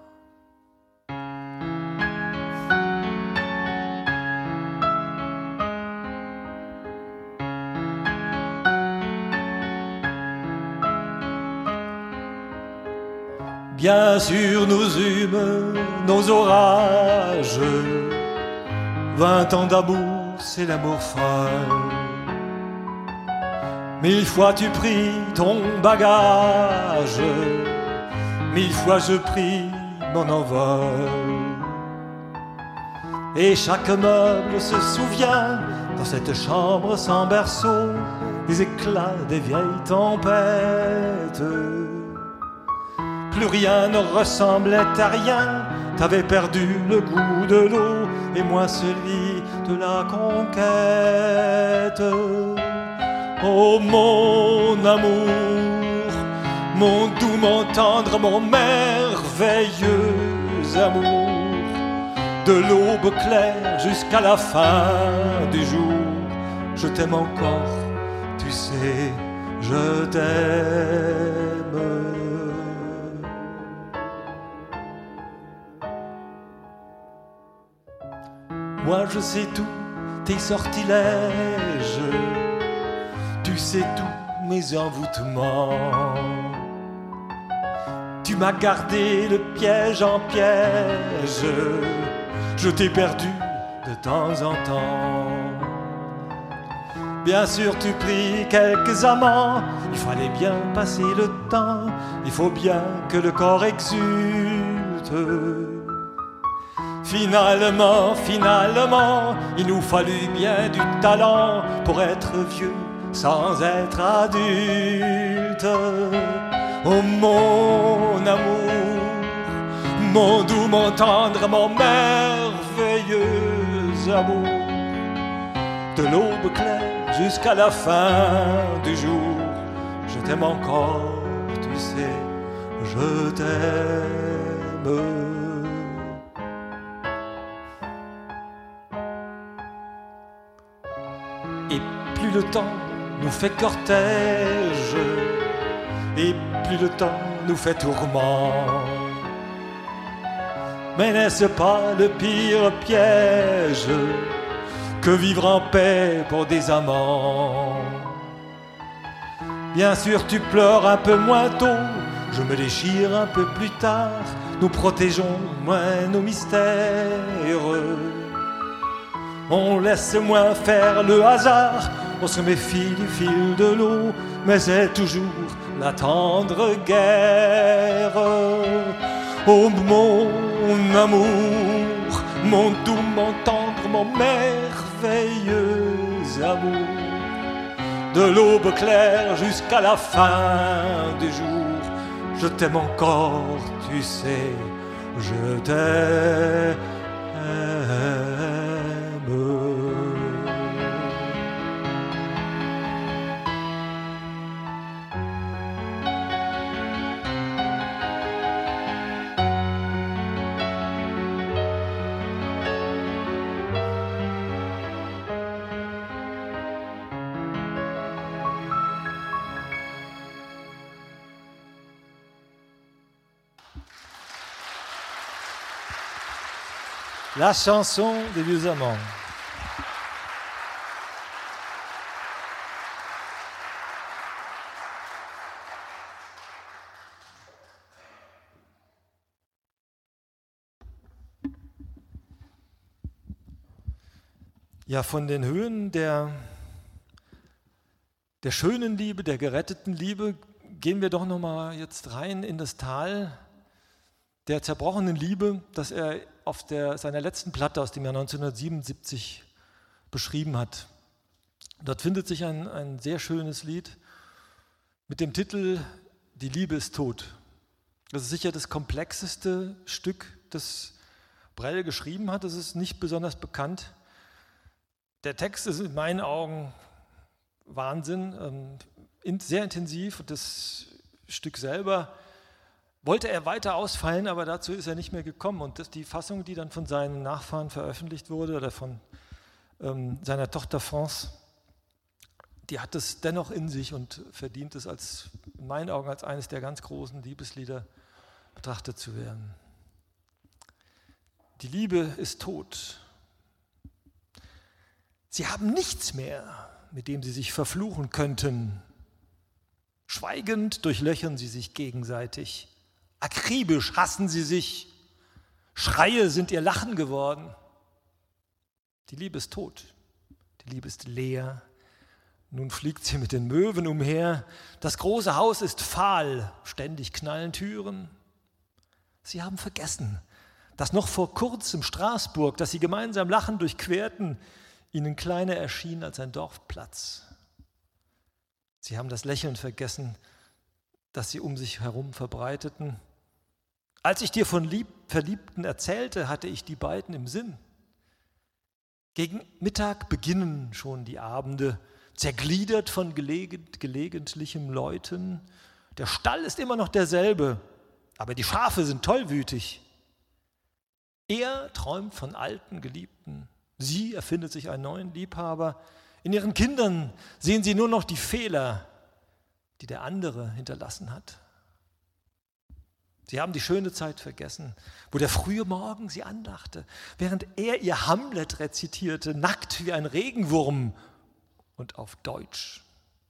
Bien sûr, nous eûmes nos orages. 20 ans d'amour, c'est l'amour folle. 1000 fois tu pris ton bagage, 1000 fois je pris mon envol. Et chaque meuble se souvient, dans cette chambre sans berceau, des éclats des vieilles tempêtes. Plus rien ne ressemblait à rien, t'avais perdu le goût de l'eau et moi celui de la conquête. Oh mon amour, mon doux, mon tendre, mon merveilleux amour, de l'aube claire jusqu'à la fin du jour, je t'aime encore, tu sais, je t'aime. Moi je sais tous tes sortilèges, tu sais tous mes envoûtements. Tu m'as gardé de piège en piège, je t'ai perdu de temps en temps. Bien sûr tu pris quelques amants, il fallait bien passer le temps, il faut bien que le corps exulte. Finalement, il nous fallut bien du talent pour être vieux sans être adulte. Oh mon amour, mon doux, mon tendre, mon merveilleux amour, de l'aube claire jusqu'à la fin du jour, je t'aime encore, tu sais, je t'aime. Et plus le temps nous fait cortège, et plus le temps nous fait tourment. Mais n'est-ce pas le pire piège que vivre en paix pour des amants? Bien sûr tu pleures un peu moins tôt, je me déchire un peu plus tard, nous protégeons moins nos mystères. On laisse moins faire le hasard, on se méfie du fil de l'eau, mais c'est toujours la tendre guerre. Oh mon amour, mon doux, mon tendre, mon merveilleux amour, de l'aube claire jusqu'à la fin du jour, je t'aime encore, tu sais, je t'aime. La chanson des vieux amants. Ja, von den Höhen der schönen Liebe, der geretteten Liebe, gehen wir doch nochmal jetzt rein in das Tal der zerbrochenen Liebe, das er auf seiner letzten Platte aus dem Jahr 1977 beschrieben hat. Dort findet sich ein sehr schönes Lied mit dem Titel »Die Liebe ist tot«. Das ist sicher das komplexeste Stück, das Brel geschrieben hat. Es ist nicht besonders bekannt. Der Text ist in meinen Augen Wahnsinn, sehr intensiv. Das Stück selber wollte er weiter ausfeilen, aber dazu ist er nicht mehr gekommen. Und die Fassung, die dann von seinen Nachfahren veröffentlicht wurde oder von seiner Tochter France, die hat es dennoch in sich und verdient es in meinen Augen als eines der ganz großen Liebeslieder betrachtet zu werden. Die Liebe ist tot. Sie haben nichts mehr, mit dem sie sich verfluchen könnten. Schweigend durchlöchern sie sich gegenseitig. Akribisch hassen sie sich. Schreie sind ihr Lachen geworden. Die Liebe ist tot. Die Liebe ist leer. Nun fliegt sie mit den Möwen umher. Das große Haus ist fahl. Ständig knallen Türen. Sie haben vergessen, dass noch vor kurzem Straßburg, das sie gemeinsam lachend durchquerten, ihnen kleiner erschien als ein Dorfplatz. Sie haben das Lächeln vergessen, das sie um sich herum verbreiteten. Als ich dir von Verliebten erzählte, hatte ich die beiden im Sinn. Gegen Mittag beginnen schon die Abende, zergliedert von gelegentlichem Läuten. Der Stall ist immer noch derselbe, aber die Schafe sind tollwütig. Er träumt von alten Geliebten. Sie erfindet sich einen neuen Liebhaber. In ihren Kindern sehen sie nur noch die Fehler, die der andere hinterlassen hat. Sie haben die schöne Zeit vergessen, wo der frühe Morgen sie andachte, während er ihr Hamlet rezitierte, nackt wie ein Regenwurm und auf Deutsch.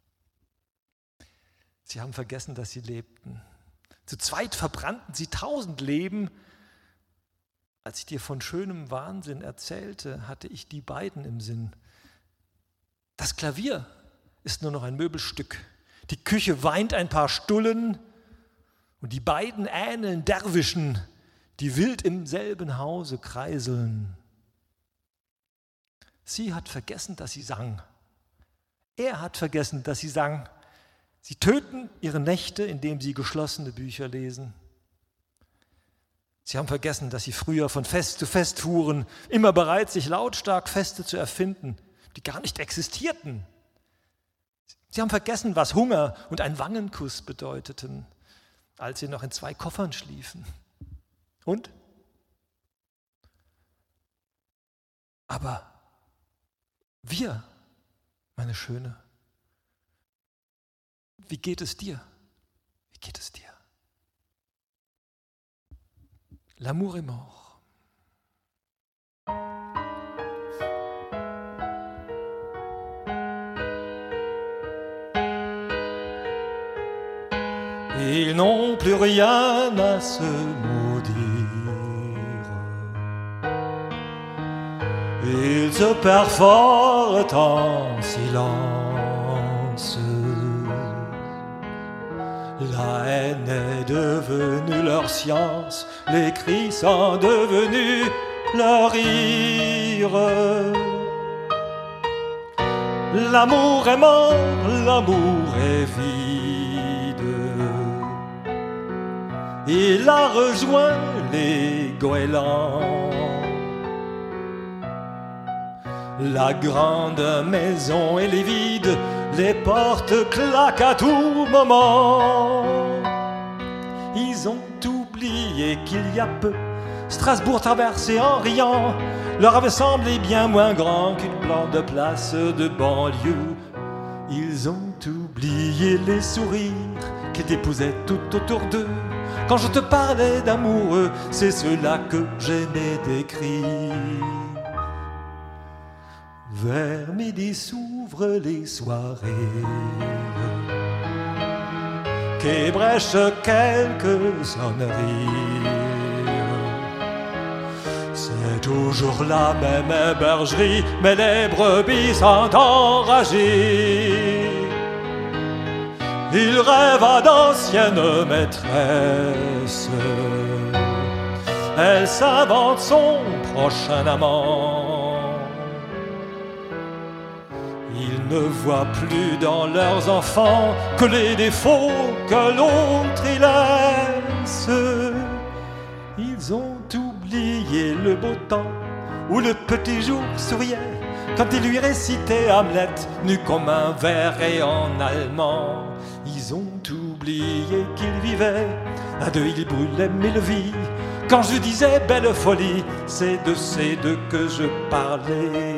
Sie haben vergessen, dass sie lebten. Zu zweit verbrannten sie 1000 Leben. Als ich dir von schönem Wahnsinn erzählte, hatte ich die beiden im Sinn. Das Klavier ist nur noch ein Möbelstück. Die Küche weint ein paar Stullen und die beiden ähneln Derwischen, die wild im selben Hause kreiseln. Sie hat vergessen, dass sie sang. Er hat vergessen, dass sie sang. Sie töten ihre Nächte, indem sie geschlossene Bücher lesen. Sie haben vergessen, dass sie früher von Fest zu Fest fuhren, immer bereit, sich lautstark Feste zu erfinden, die gar nicht existierten. Sie haben vergessen, was Hunger und ein Wangenkuss bedeuteten, als sie noch in 2 Koffern schliefen. Und? Aber wir, meine Schöne, wie geht es dir? Wie geht es dir? L'amour est mort. Ils n'ont plus rien à se maudire. Ils se perforent en silence. La haine est devenue leur science, les cris sont devenus leur rire. L'amour est mort, l'amour est vide. Il a rejoint les goélands. La grande maison est vide, les portes claquent à tout moment. Ils ont oublié qu'il y a peu, Strasbourg traversé en riant leur avait semblé bien moins grand qu'une plan de place de banlieue. Ils ont oublié les sourires qui dépousaient tout autour d'eux, Quand je te parlais d'amoureux, c'est cela que j'aimais décrire. Vers midi s'ouvrent les soirées, qu'ébrèchent quelques sonneries. C'est toujours la même bergerie, mais les brebis sont enragées. Il rêva d'anciennes maîtresses, elle s'invente son prochain amant. Ils ne voient plus dans leurs enfants que les défauts que l'autre y laisse. Ils ont oublié le beau temps où le petit jour souriait quand il lui récitait Hamlet nu comme un ver et en allemand. Ils ont oublié qu'il vivait à deux, il brûlait mille vies. Quand je disais belle folie, c'est de ces deux que je parlais.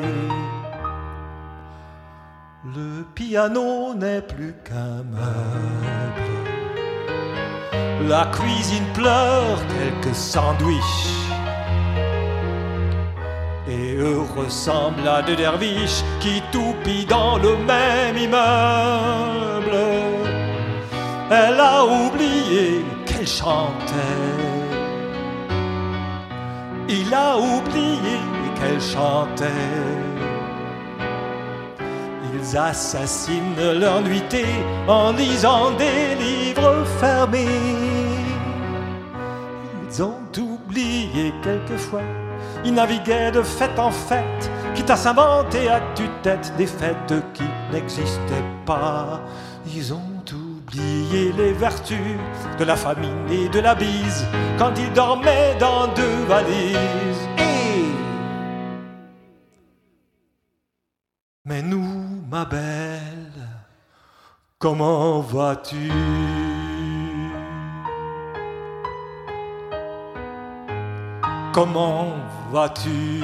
Le piano n'est plus qu'un meuble, la cuisine pleure quelques sandwichs, et eux ressemblent à deux derviches qui toupillent dans le même immeuble. Elle a oublié qu'elle chantait, il a oublié qu'elle chantait. Ils assassinent leur nuitée en lisant des livres fermés. Ils ont oublié quelquefois, ils naviguaient de fête en fête, quitte à s'inventer à tue-tête des fêtes qui n'existaient pas. Ils ont oublié les vertus de la famine et de la bise quand ils dormaient dans deux valises. Mais nous, ma belle, comment vas-tu? Comment vas-tu?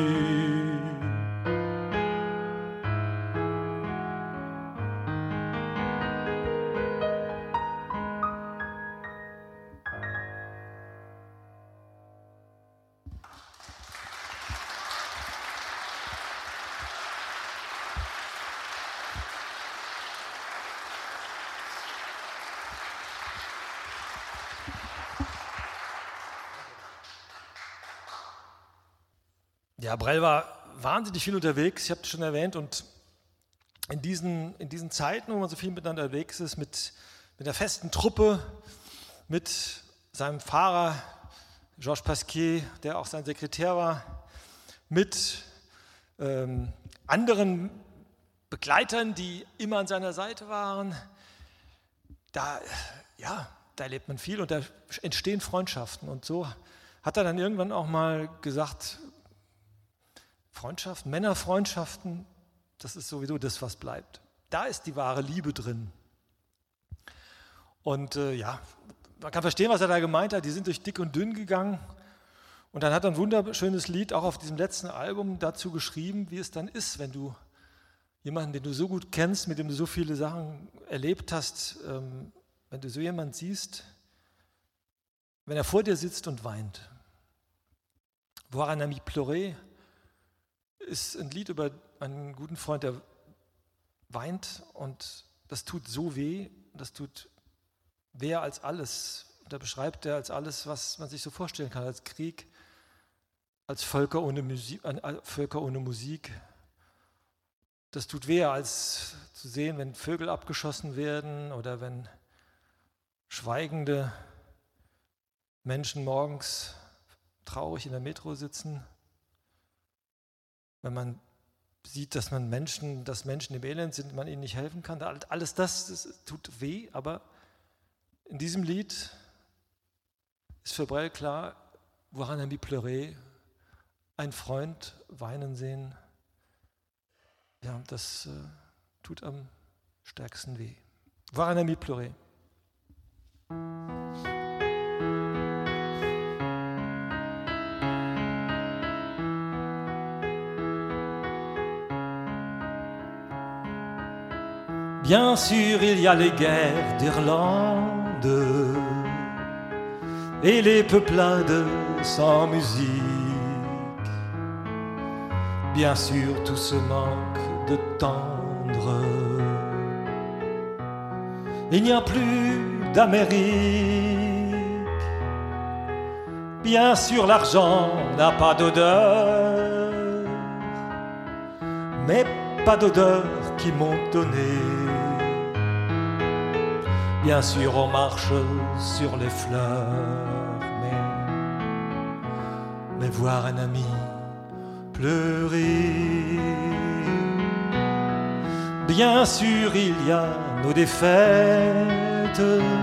Ja, Brel war wahnsinnig viel unterwegs, ich habe es schon erwähnt, und in diesen Zeiten, wo man so viel miteinander unterwegs ist, mit der festen Truppe, mit seinem Fahrer Georges Pasquier, der auch sein Sekretär war, mit anderen Begleitern, die immer an seiner Seite waren, da erlebt man viel und da entstehen Freundschaften. Und so hat er dann irgendwann auch mal gesagt, Freundschaften, Männerfreundschaften, das ist sowieso das, was bleibt. Da ist die wahre Liebe drin. Und man kann verstehen, was er da gemeint hat. Die sind durch dick und dünn gegangen. Und dann hat er ein wunderschönes Lied auch auf diesem letzten Album dazu geschrieben, wie es dann ist, wenn du jemanden, den du so gut kennst, mit dem du so viele Sachen erlebt hast, wenn du so jemanden siehst, wenn er vor dir sitzt und weint. Voir un ami pleurer ist ein Lied über einen guten Freund, der weint, und das tut so weh, das tut weh als alles. Da beschreibt er als alles, was man sich so vorstellen kann, als Krieg, als Völker ohne Musik. Das tut weh, als zu sehen, wenn Vögel abgeschossen werden oder wenn schweigende Menschen morgens traurig in der Metro sitzen. Wenn man sieht, dass Menschen im Elend sind, man ihnen nicht helfen kann. Alles das tut weh, aber in diesem Lied ist für Brel klar, voir un ami pleurer, ein Freund weinen sehen, ja, das tut am stärksten weh. Voir un ami pleurer. Bien sûr, il y a les guerres d'Irlande, et les peuplades sans musique. Bien sûr, tout ce manque de tendre. Il n'y a plus d'Amérique. Bien sûr, l'argent n'a pas d'odeur, mais pas d'odeur qui m'ont donné. Bien sûr, on marche sur les fleurs, mais voir un ami pleurer. Bien sûr, il y a nos défaites,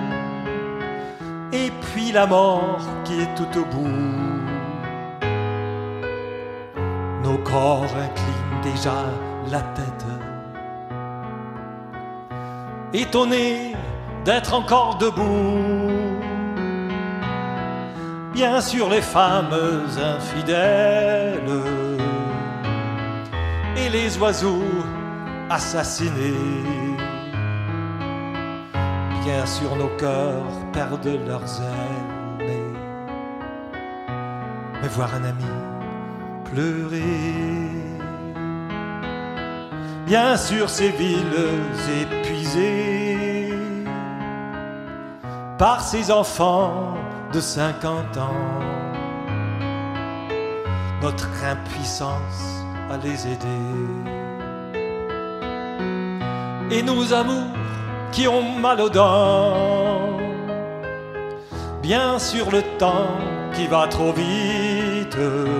et puis la mort qui est tout au bout. Nos corps inclinent déjà la tête, étonnés d'être encore debout. Bien sûr, les femmes infidèles et les oiseaux assassinés. Bien sûr, nos cœurs perdent leurs ailes, mais voir un ami pleurer. Bien sûr, ces villes épuisées par ces enfants de 50 ans, notre impuissance à les aider. Et nos amours qui ont mal aux dents, bien sûr le temps qui va trop vite,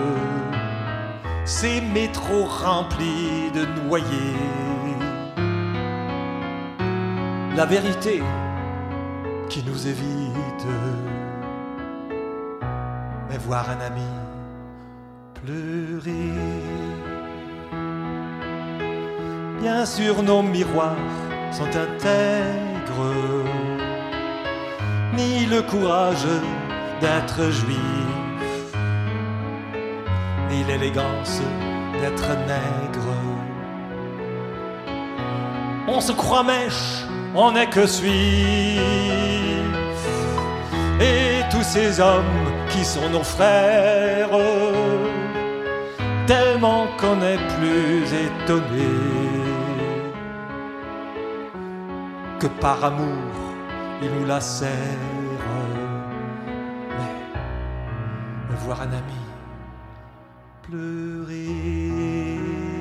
ces métros remplis de noyés. La vérité qui nous évite, mais voir un ami pleurer. Bien sûr, nos miroirs sont intègres, ni le courage d'être juif, ni l'élégance d'être nègre. On se croit mèche, on n'est que suif, et tous ces hommes qui sont nos frères, tellement qu'on n'est plus étonné que par amour il nous lacère. Mais voir un ami pleurer.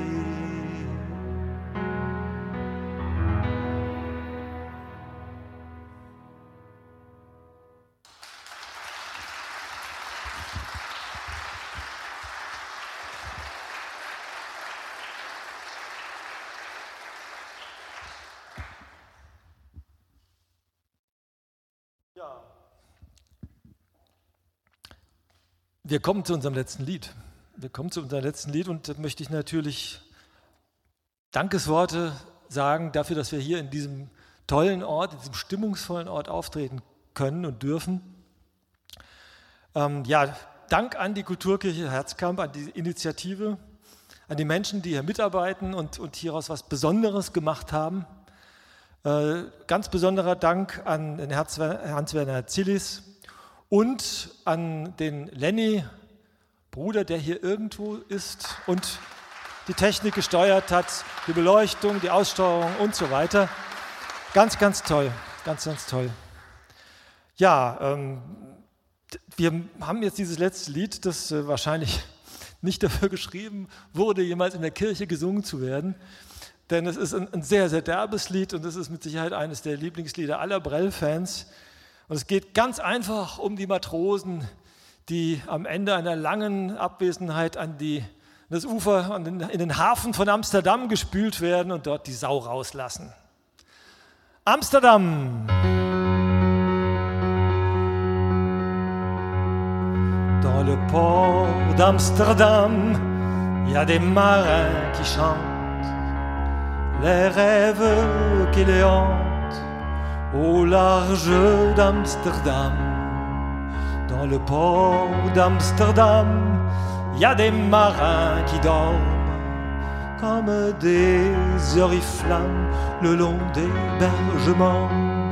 Wir kommen zu unserem letzten Lied. Und da möchte ich natürlich Dankesworte sagen dafür, dass wir hier in diesem tollen Ort, in diesem stimmungsvollen Ort auftreten können und dürfen. Dank an die Kulturkirche Herzkamp, an die Initiative, an die Menschen, die hier mitarbeiten und hieraus was Besonderes gemacht haben. Ganz besonderer Dank an den Hans-Werner Zillis und an den Lenny, Bruder, der hier irgendwo ist und die Technik gesteuert hat, die Beleuchtung, die Aussteuerung und so weiter. Ganz, ganz toll, ganz, ganz toll. Ja, wir haben jetzt dieses letzte Lied, das wahrscheinlich nicht dafür geschrieben wurde, jemals in der Kirche gesungen zu werden, denn es ist ein sehr, sehr derbes Lied und es ist mit Sicherheit eines der Lieblingslieder aller Brel-Fans. Und es geht ganz einfach um die Matrosen, die am Ende einer langen Abwesenheit an das Ufer, in den Hafen von Amsterdam gespült werden und dort die Sau rauslassen. Amsterdam! Dans le port d'Amsterdam, il y a des marins qui chantent les rêves qui les hantent. Au large d'Amsterdam, dans le port d'Amsterdam, il y a des marins qui dorment comme des oriflammes le long des bergements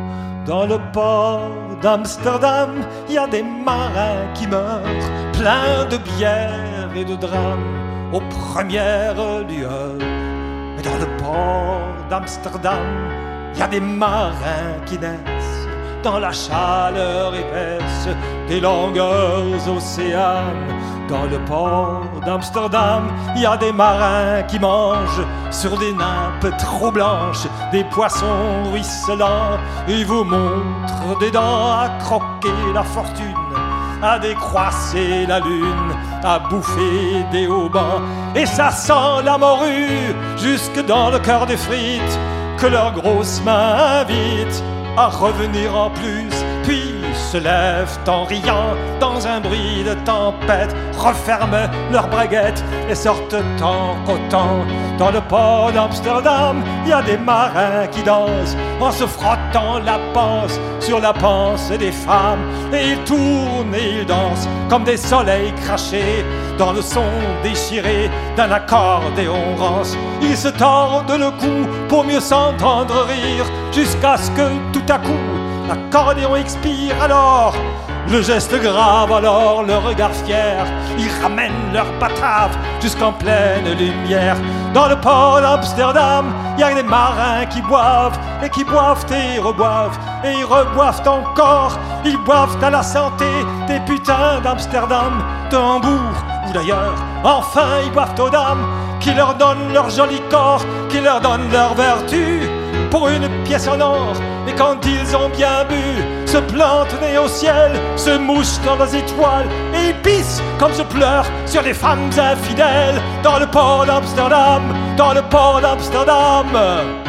Dans le port d'Amsterdam, il y a des marins qui meurent, pleins de bière et de drames, aux premières lueurs. Mais dans le port d'Amsterdam, il y a des marins qui naissent dans la chaleur épaisse des longueurs océanes. Dans le port d'Amsterdam, il y a des marins qui mangent sur des nappes trop blanches des poissons ruisselants. Ils vous montrent des dents à croquer la fortune, à décroisser la lune, à bouffer des haubans. Et ça sent la morue jusque dans le cœur des frites que leurs grosses mains invitent à revenir en plus, puis se lèvent en riant dans un bruit de tempête, referment leurs braguettes et sortent en coton. Dans le port d'Amsterdam, il y a des marins qui dansent en se frottant la panse sur la panse des femmes. Et ils tournent et ils dansent comme des soleils crachés dans le son déchiré d'un accordéon rance. Ils se tordent le cou pour mieux s'entendre rire, jusqu'à ce que tout à coup l'accordéon expire. Alors le geste grave, alors le regard fier, ils ramènent leur batave jusqu'en pleine lumière. Dans le port d'Amsterdam, il y a des marins qui boivent et qui boivent et reboivent et ils reboivent encore. Ils boivent à la santé des putains d'Amsterdam, de Hambourg ou d'ailleurs. Enfin ils boivent aux dames qui leur donnent leur joli corps, qui leur donnent leur vertu pour une pièce en or. Et quand ils ont bien bu, se plantent nez au ciel, se mouchent dans les étoiles et ils pissent comme je pleure sur les femmes infidèles. Dans le port d'Amsterdam, dans le port d'Amsterdam.